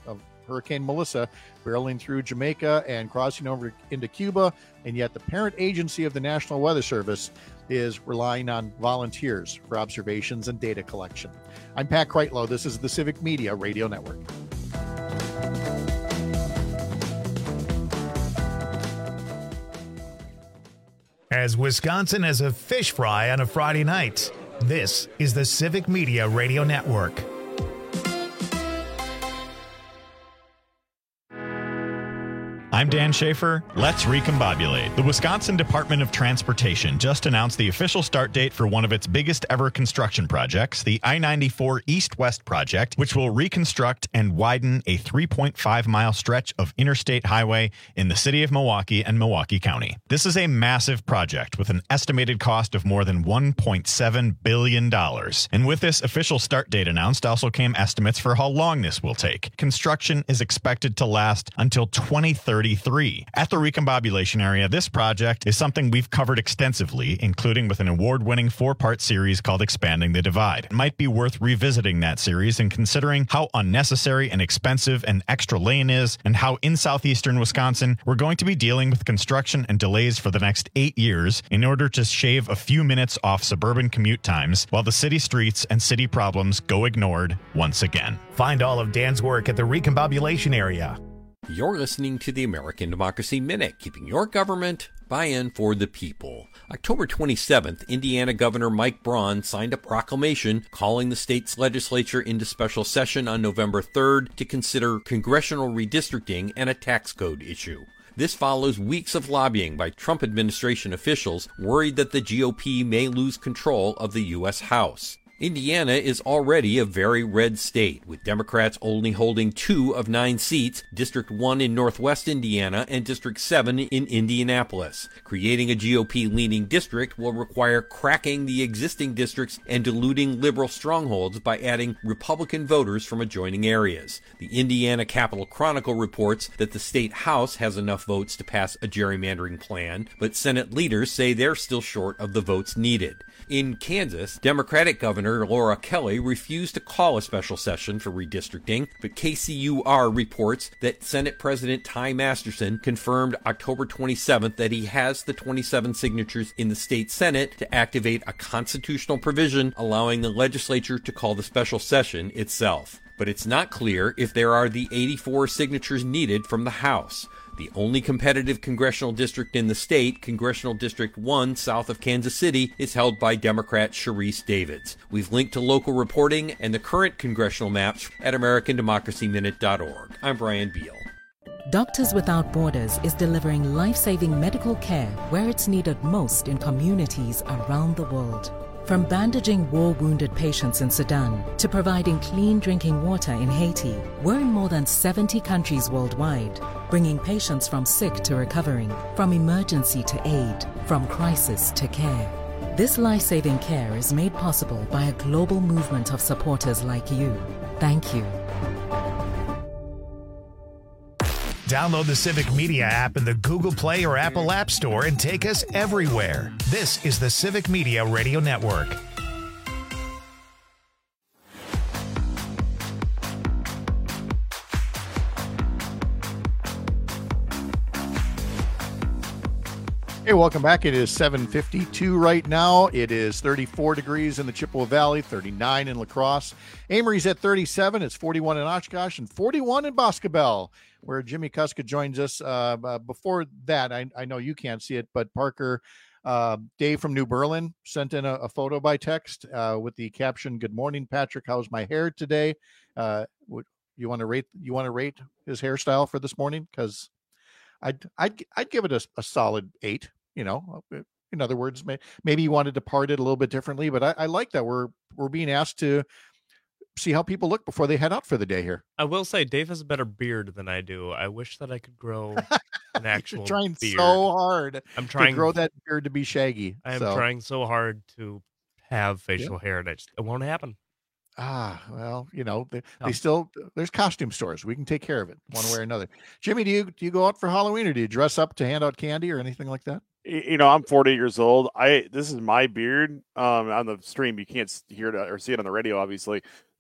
Hurricane Melissa barreling through Jamaica and crossing over into Cuba, and yet the parent agency of the National Weather Service is relying on volunteers for observations and data collection. I'm Pat Kreitlow. This is the Civic Media Radio Network. As Wisconsin has a fish fry on a Friday night, this is the Civic Media Radio Network. I'm Dan Schaefer. Let's recombobulate. The Wisconsin Department of Transportation just announced the official start date for one of its biggest ever construction projects, the I ninety-four East-West project, which will reconstruct and widen a three point five mile stretch of interstate highway in the city of Milwaukee and Milwaukee County. This is a massive project with an estimated cost of more than one point seven billion dollars. And with this official start date announced also came estimates for how long this will take. Construction is expected to last until twenty thirty-three. At the recombobulation area, this project is something we've covered extensively, including with an award-winning four-part series called Expanding the Divide. It might be worth revisiting that series and considering how unnecessary and expensive an extra lane is, and how in southeastern Wisconsin we're going to be dealing with construction and delays for the next eight years in order to shave a few minutes off suburban commute times while the city streets and city problems go ignored once again. Find all of Dan's work at the recombobulation area. You're listening to the American Democracy Minute, keeping your government buy-in for the people. October twenty-seventh, Indiana Governor Mike Braun signed a proclamation calling the state's legislature into special session on November third to consider congressional redistricting and a tax code issue. This follows weeks of lobbying by Trump administration officials worried that the G O P may lose control of the U S House. Indiana is already a very red state, with Democrats only holding two of nine seats, District one in Northwest Indiana and District seven in Indianapolis. Creating a G O P-leaning district will require cracking the existing districts and diluting liberal strongholds by adding Republican voters from adjoining areas. The Indiana Capitol Chronicle reports that the state House has enough votes to pass a gerrymandering plan, but Senate leaders say they're still short of the votes needed. In Kansas, Democratic Governor Laura Kelly refused to call a special session for redistricting, but K C U R reports that Senate President Ty Masterson confirmed October twenty-seventh that he has the twenty-seven signatures in the state Senate to activate a constitutional provision allowing the legislature to call the special session itself. But it's not clear if there are the eighty-four signatures needed from the House. The only competitive congressional district in the state, Congressional District one south of Kansas City, is held by Democrat Sharice Davids. We've linked to local reporting and the current congressional maps at American Democracy Minute dot org. I'm Brian Beal. Doctors Without Borders is delivering life-saving medical care where it's needed most in communities around the world. From bandaging war-wounded patients in Sudan to providing clean drinking water in Haiti, we're in more than seventy countries worldwide, bringing patients from sick to recovering, from emergency to aid, from crisis to care. This life-saving care is made possible by a global movement of supporters like you. Thank you. Download the Civic Media app in the Google Play or Apple App Store and take us everywhere. This is the Civic Media Radio Network. Hey, welcome back. It is seven fifty-two right now. It is thirty-four degrees in the Chippewa Valley, thirty-nine in La Crosse. Amory's at thirty-seven. It's forty-one in Oshkosh and forty-one in Boscobel, where Jimmy Kuska joins us. Uh, uh, before that, I, I know you can't see it, but Parker, uh, Dave from New Berlin sent in a, a photo by text uh, with the caption, "Good morning, Patrick. How's my hair today?" Uh, would, you want to rate? You want to rate his hairstyle for this morning? Because I'd I'd I'd give it a, a solid eight. You know, in other words, may, maybe you wanted to part it a little bit differently, but I, I like that we're we're being asked to see how people look before they head out for the day here. I will say Dave has a better beard than I do. I wish that I could grow an actual You're trying beard. so hard I'm trying to grow that beard to be shaggy. I am so. trying so hard to have facial Yeah. hair, and it, just, it won't happen. Ah, well, you know, they, Oh. they still, there's costume stores. We can take care of it one way or another. Jimmy, do you, do you go out for Halloween or do you dress up to hand out candy or anything like that? You know, I'm forty years old. I this is my beard. Um, on the stream, you can't hear it or see it on the radio. Obviously,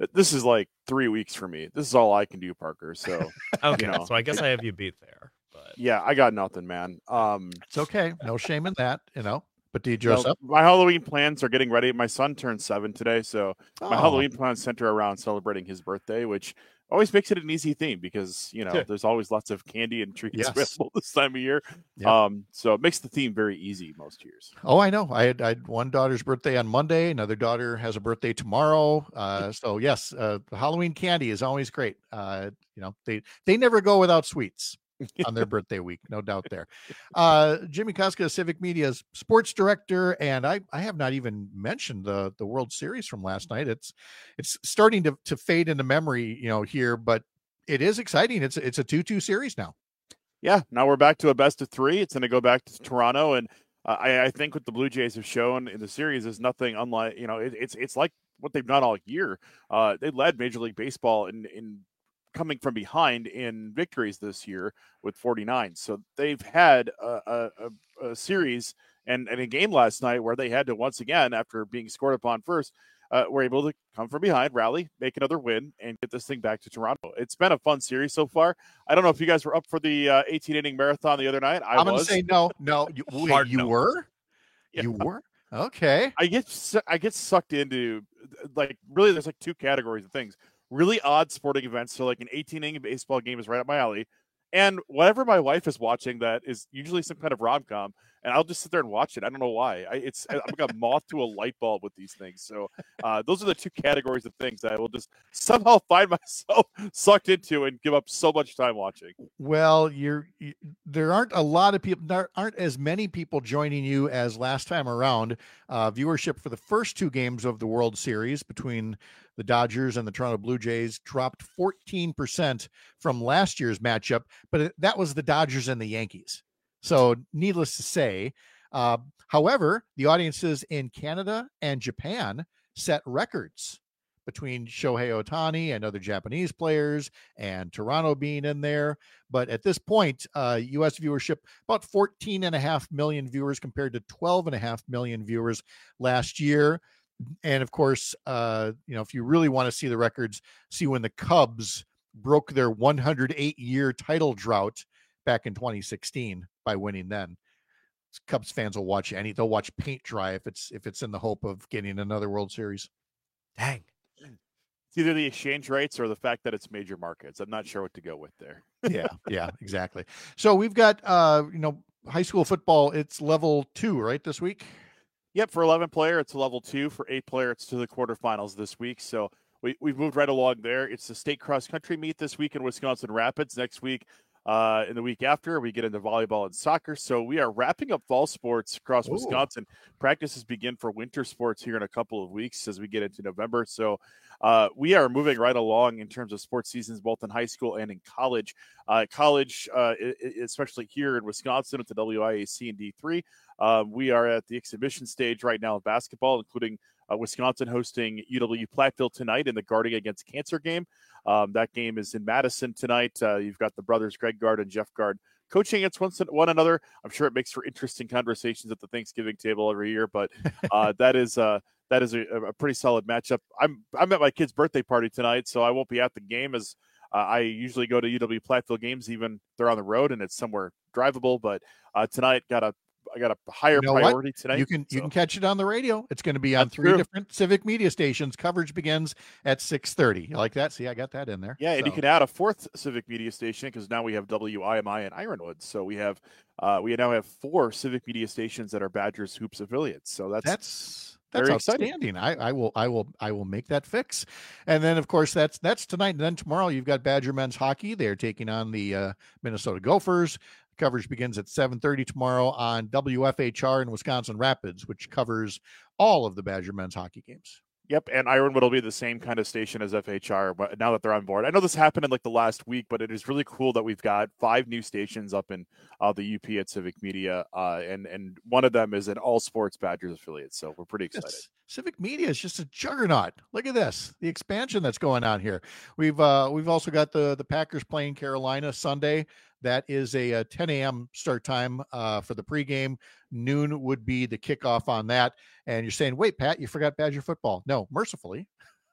this is like three weeks for me. This is all I can do, Parker. So okay, you know, so I guess I have you beat there. But yeah, I got nothing, man. Um, it's okay. No shame in that, you know. But do you dress you know, up? My Halloween plans are getting ready. My son turned seven today, so Oh. my Halloween plans center around celebrating his birthday, which always makes it an easy theme because you know Yeah. there's always lots of candy and treats Yes. available this time of year. Yep. Um, so it makes the theme very easy most years. Oh, I know. I had, I had one daughter's birthday on Monday. Another daughter has a birthday tomorrow. Uh, so yes, uh, Halloween candy is always great. Uh, you know, they they never go without sweets on their birthday week, no doubt there. Uh, Jimmy Koska, Civic Media's sports director, and I I have not even mentioned the the World Series from last night. It's it's starting to to fade into memory, you know, here, but it is exciting. It's it's a two two series now. Yeah, now we're back to a best of three. It's going to go back to Toronto, and uh, I, I think what the Blue Jays have shown in the series is nothing unlike, you know, it, it's it's like what they've done all year. Uh, they led Major League Baseball in, in coming from behind in victories this year with forty-nine. So they've had a, a, a, a series and, and a game last night where they had to once again, after being scored upon first, uh, were able to come from behind, rally, make another win, and get this thing back to Toronto. It's been a fun series so far. I don't know if you guys were up for the uh, eighteen inning marathon the other night. I I'm going to was. say no, no. You, wait, Hard you no. were? Yeah. You were? Okay. I get su- I get sucked into, like, really there's like two categories of things. Really odd sporting events. So like an eighteen inning baseball game is right up my alley. And whatever my wife is watching that is usually some kind of rom-com, and I'll just sit there and watch it. I don't know why. I, it's I'm like a moth to a light bulb with these things. So uh, those are the two categories of things that I will just somehow find myself sucked into and give up so much time watching. Well, you're you, there aren't a lot of people, there aren't as many people joining you as last time around. Uh, viewership for the first two games of the World Series between the Dodgers and the Toronto Blue Jays dropped fourteen percent from last year's matchup, but it, that was the Dodgers and the Yankees. So needless to say, uh, however, the audiences in Canada and Japan set records between Shohei Ohtani and other Japanese players and Toronto being in there. But at this point, uh, U S viewership, about fourteen and a half million viewers compared to twelve and a half million viewers last year. And of course, uh, you know, if you really want to see the records, see when the Cubs broke their one hundred eight year title drought back in twenty sixteen by winning then. Cubs fans will watch any, they'll watch paint dry if it's, if it's in the hope of getting another World Series. Dang. It's either the exchange rates or the fact that it's major markets. I'm not sure what to go with there. yeah, yeah, exactly. So we've got, uh, you know, high school football. It's level two, right, this week? Yep, for eleven player, it's level two. For eight player, it's to the quarterfinals this week. So we, we've moved right along there. It's the state cross country meet this week in Wisconsin Rapids. Next week, uh, in the week after, we get into volleyball and soccer. So we are wrapping up fall sports across Ooh. Wisconsin. Practices begin for winter sports here in a couple of weeks as we get into November. So uh, we are moving right along in terms of sports seasons, both in high school and in college. Uh, college, uh, especially here in Wisconsin with the W I A C and D three. Um, we are at the exhibition stage right now of basketball, including uh, Wisconsin hosting U W Platteville tonight in the Guarding Against Cancer game. Um, that game is in Madison tonight. Uh, you've got the brothers Greg Gard and Jeff Gard coaching against one, one another. I'm sure it makes for interesting conversations at the Thanksgiving table every year, but uh, that is uh, that is a, a pretty solid matchup. I'm I'm at my kid's birthday party tonight, so I won't be at the game as uh, I usually go to U W Platteville games, even if they're on the road and it's somewhere drivable. But uh, tonight got a I got a higher You know priority what? tonight. You can so. you can catch it on the radio. It's going to be on That's three true. different Civic Media stations. Coverage begins at six thirty. You like that? See, I got that in there. Yeah, and So, you can add a fourth Civic Media station because now we have W I M I in Ironwood. So we have uh, we now have four Civic Media stations that are Badgers Hoops affiliates. So that's that's that's very exciting. outstanding. I, I will I will I will make that fix. And then of course that's that's tonight. And then tomorrow you've got Badger men's hockey. They're taking on the uh, Minnesota Gophers. Coverage begins at seven thirty tomorrow on W F H R in Wisconsin Rapids, which covers all of the Badger men's hockey games. Yep, and Ironwood will be the same kind of station as F H R but now that they're on board. I know this happened in like the last week, but it is really cool that we've got five new stations up in uh, the U P at Civic Media, uh, and and one of them is an all sports Badgers affiliate. So we're pretty excited. Yes. Civic Media is just a juggernaut. Look at this, the expansion that's going on here. We've uh, we've also got the the Packers playing Carolina Sunday. That is a, a ten a.m. start time uh, for the pregame. Noon would be the kickoff on that. And you're saying, wait, Pat, you forgot Badger football. No, mercifully,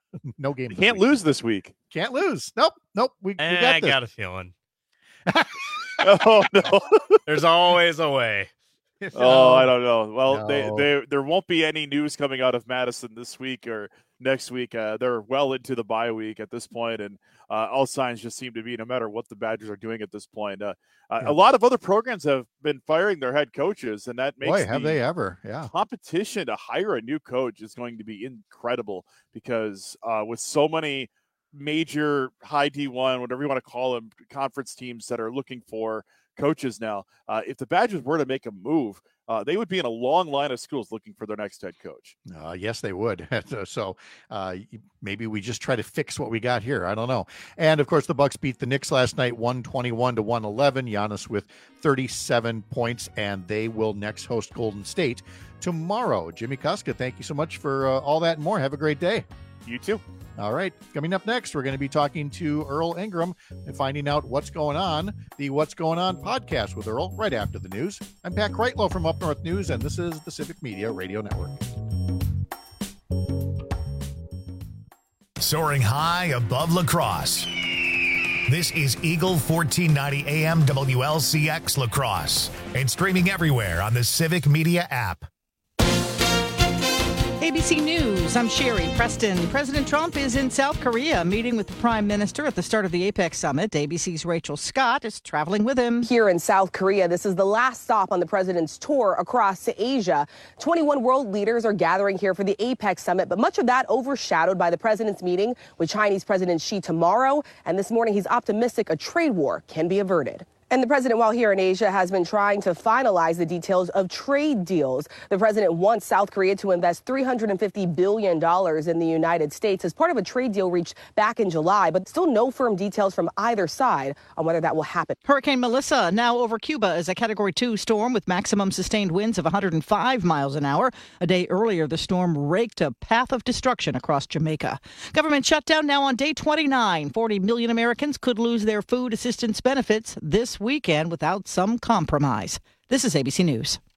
No game. Can't week. lose this week. Can't lose. Nope. Nope. We, Eh, we got I this. got a feeling. Oh no. There's always a way. Oh, I don't know. Well, No. they, they there won't be any news coming out of Madison this week or next week. Uh, they're well into the bye week at this point, and uh, all signs just seem to be no matter what the Badgers are doing at this point. Uh, uh, Yeah. A lot of other programs have been firing their head coaches, and that makes Boy, have the they ever? Yeah. competition to hire a new coach is going to be incredible because uh, with so many major high D one, whatever you want to call them, conference teams that are looking for coaches now, uh, if the Badgers were to make a move, uh, they would be in a long line of schools looking for their next head coach. Uh, yes, they would. So uh, maybe we just try to fix what we got here. I don't know. And of course, the Bucks beat the Knicks last night, one twenty-one to one eleven. Giannis with thirty-seven points, and they will next host Golden State tomorrow. Jimmy Kuska, thank you so much for uh, all that and more. Have a great day. You too. All right. Coming up next, we're going to be talking to Earl Ingram and finding out what's going on, the What's Going On podcast with Earl right after the news. I'm Pat Kreitlow from Up North News, and this is the Civic Media Radio Network. Soaring high above La Crosse. This is Eagle fourteen ninety A M W L C X La Crosse and streaming everywhere on the Civic Media app. A B C News, I'm Sherry Preston. President Trump is in South Korea meeting with the Prime Minister at the start of the APEC summit. A B C's Rachel Scott is traveling with him. Here in South Korea, this is the last stop on the president's tour across Asia. twenty-one world leaders are gathering here for the APEC summit, but much of that overshadowed by the president's meeting with Chinese President Xi tomorrow. And this morning, he's optimistic a trade war can be averted. And the president, while here in Asia, has been trying to finalize the details of trade deals. The president wants South Korea to invest three hundred fifty billion dollars in the United States as part of a trade deal reached back in July, but still no firm details from either side on whether that will happen. Hurricane Melissa now over Cuba is a Category two storm with maximum sustained winds of one hundred five miles an hour. A day earlier, the storm raked a path of destruction across Jamaica. Government shutdown now on day twenty-nine. forty million Americans could lose their food assistance benefits this weekend without some compromise. This is A B C News.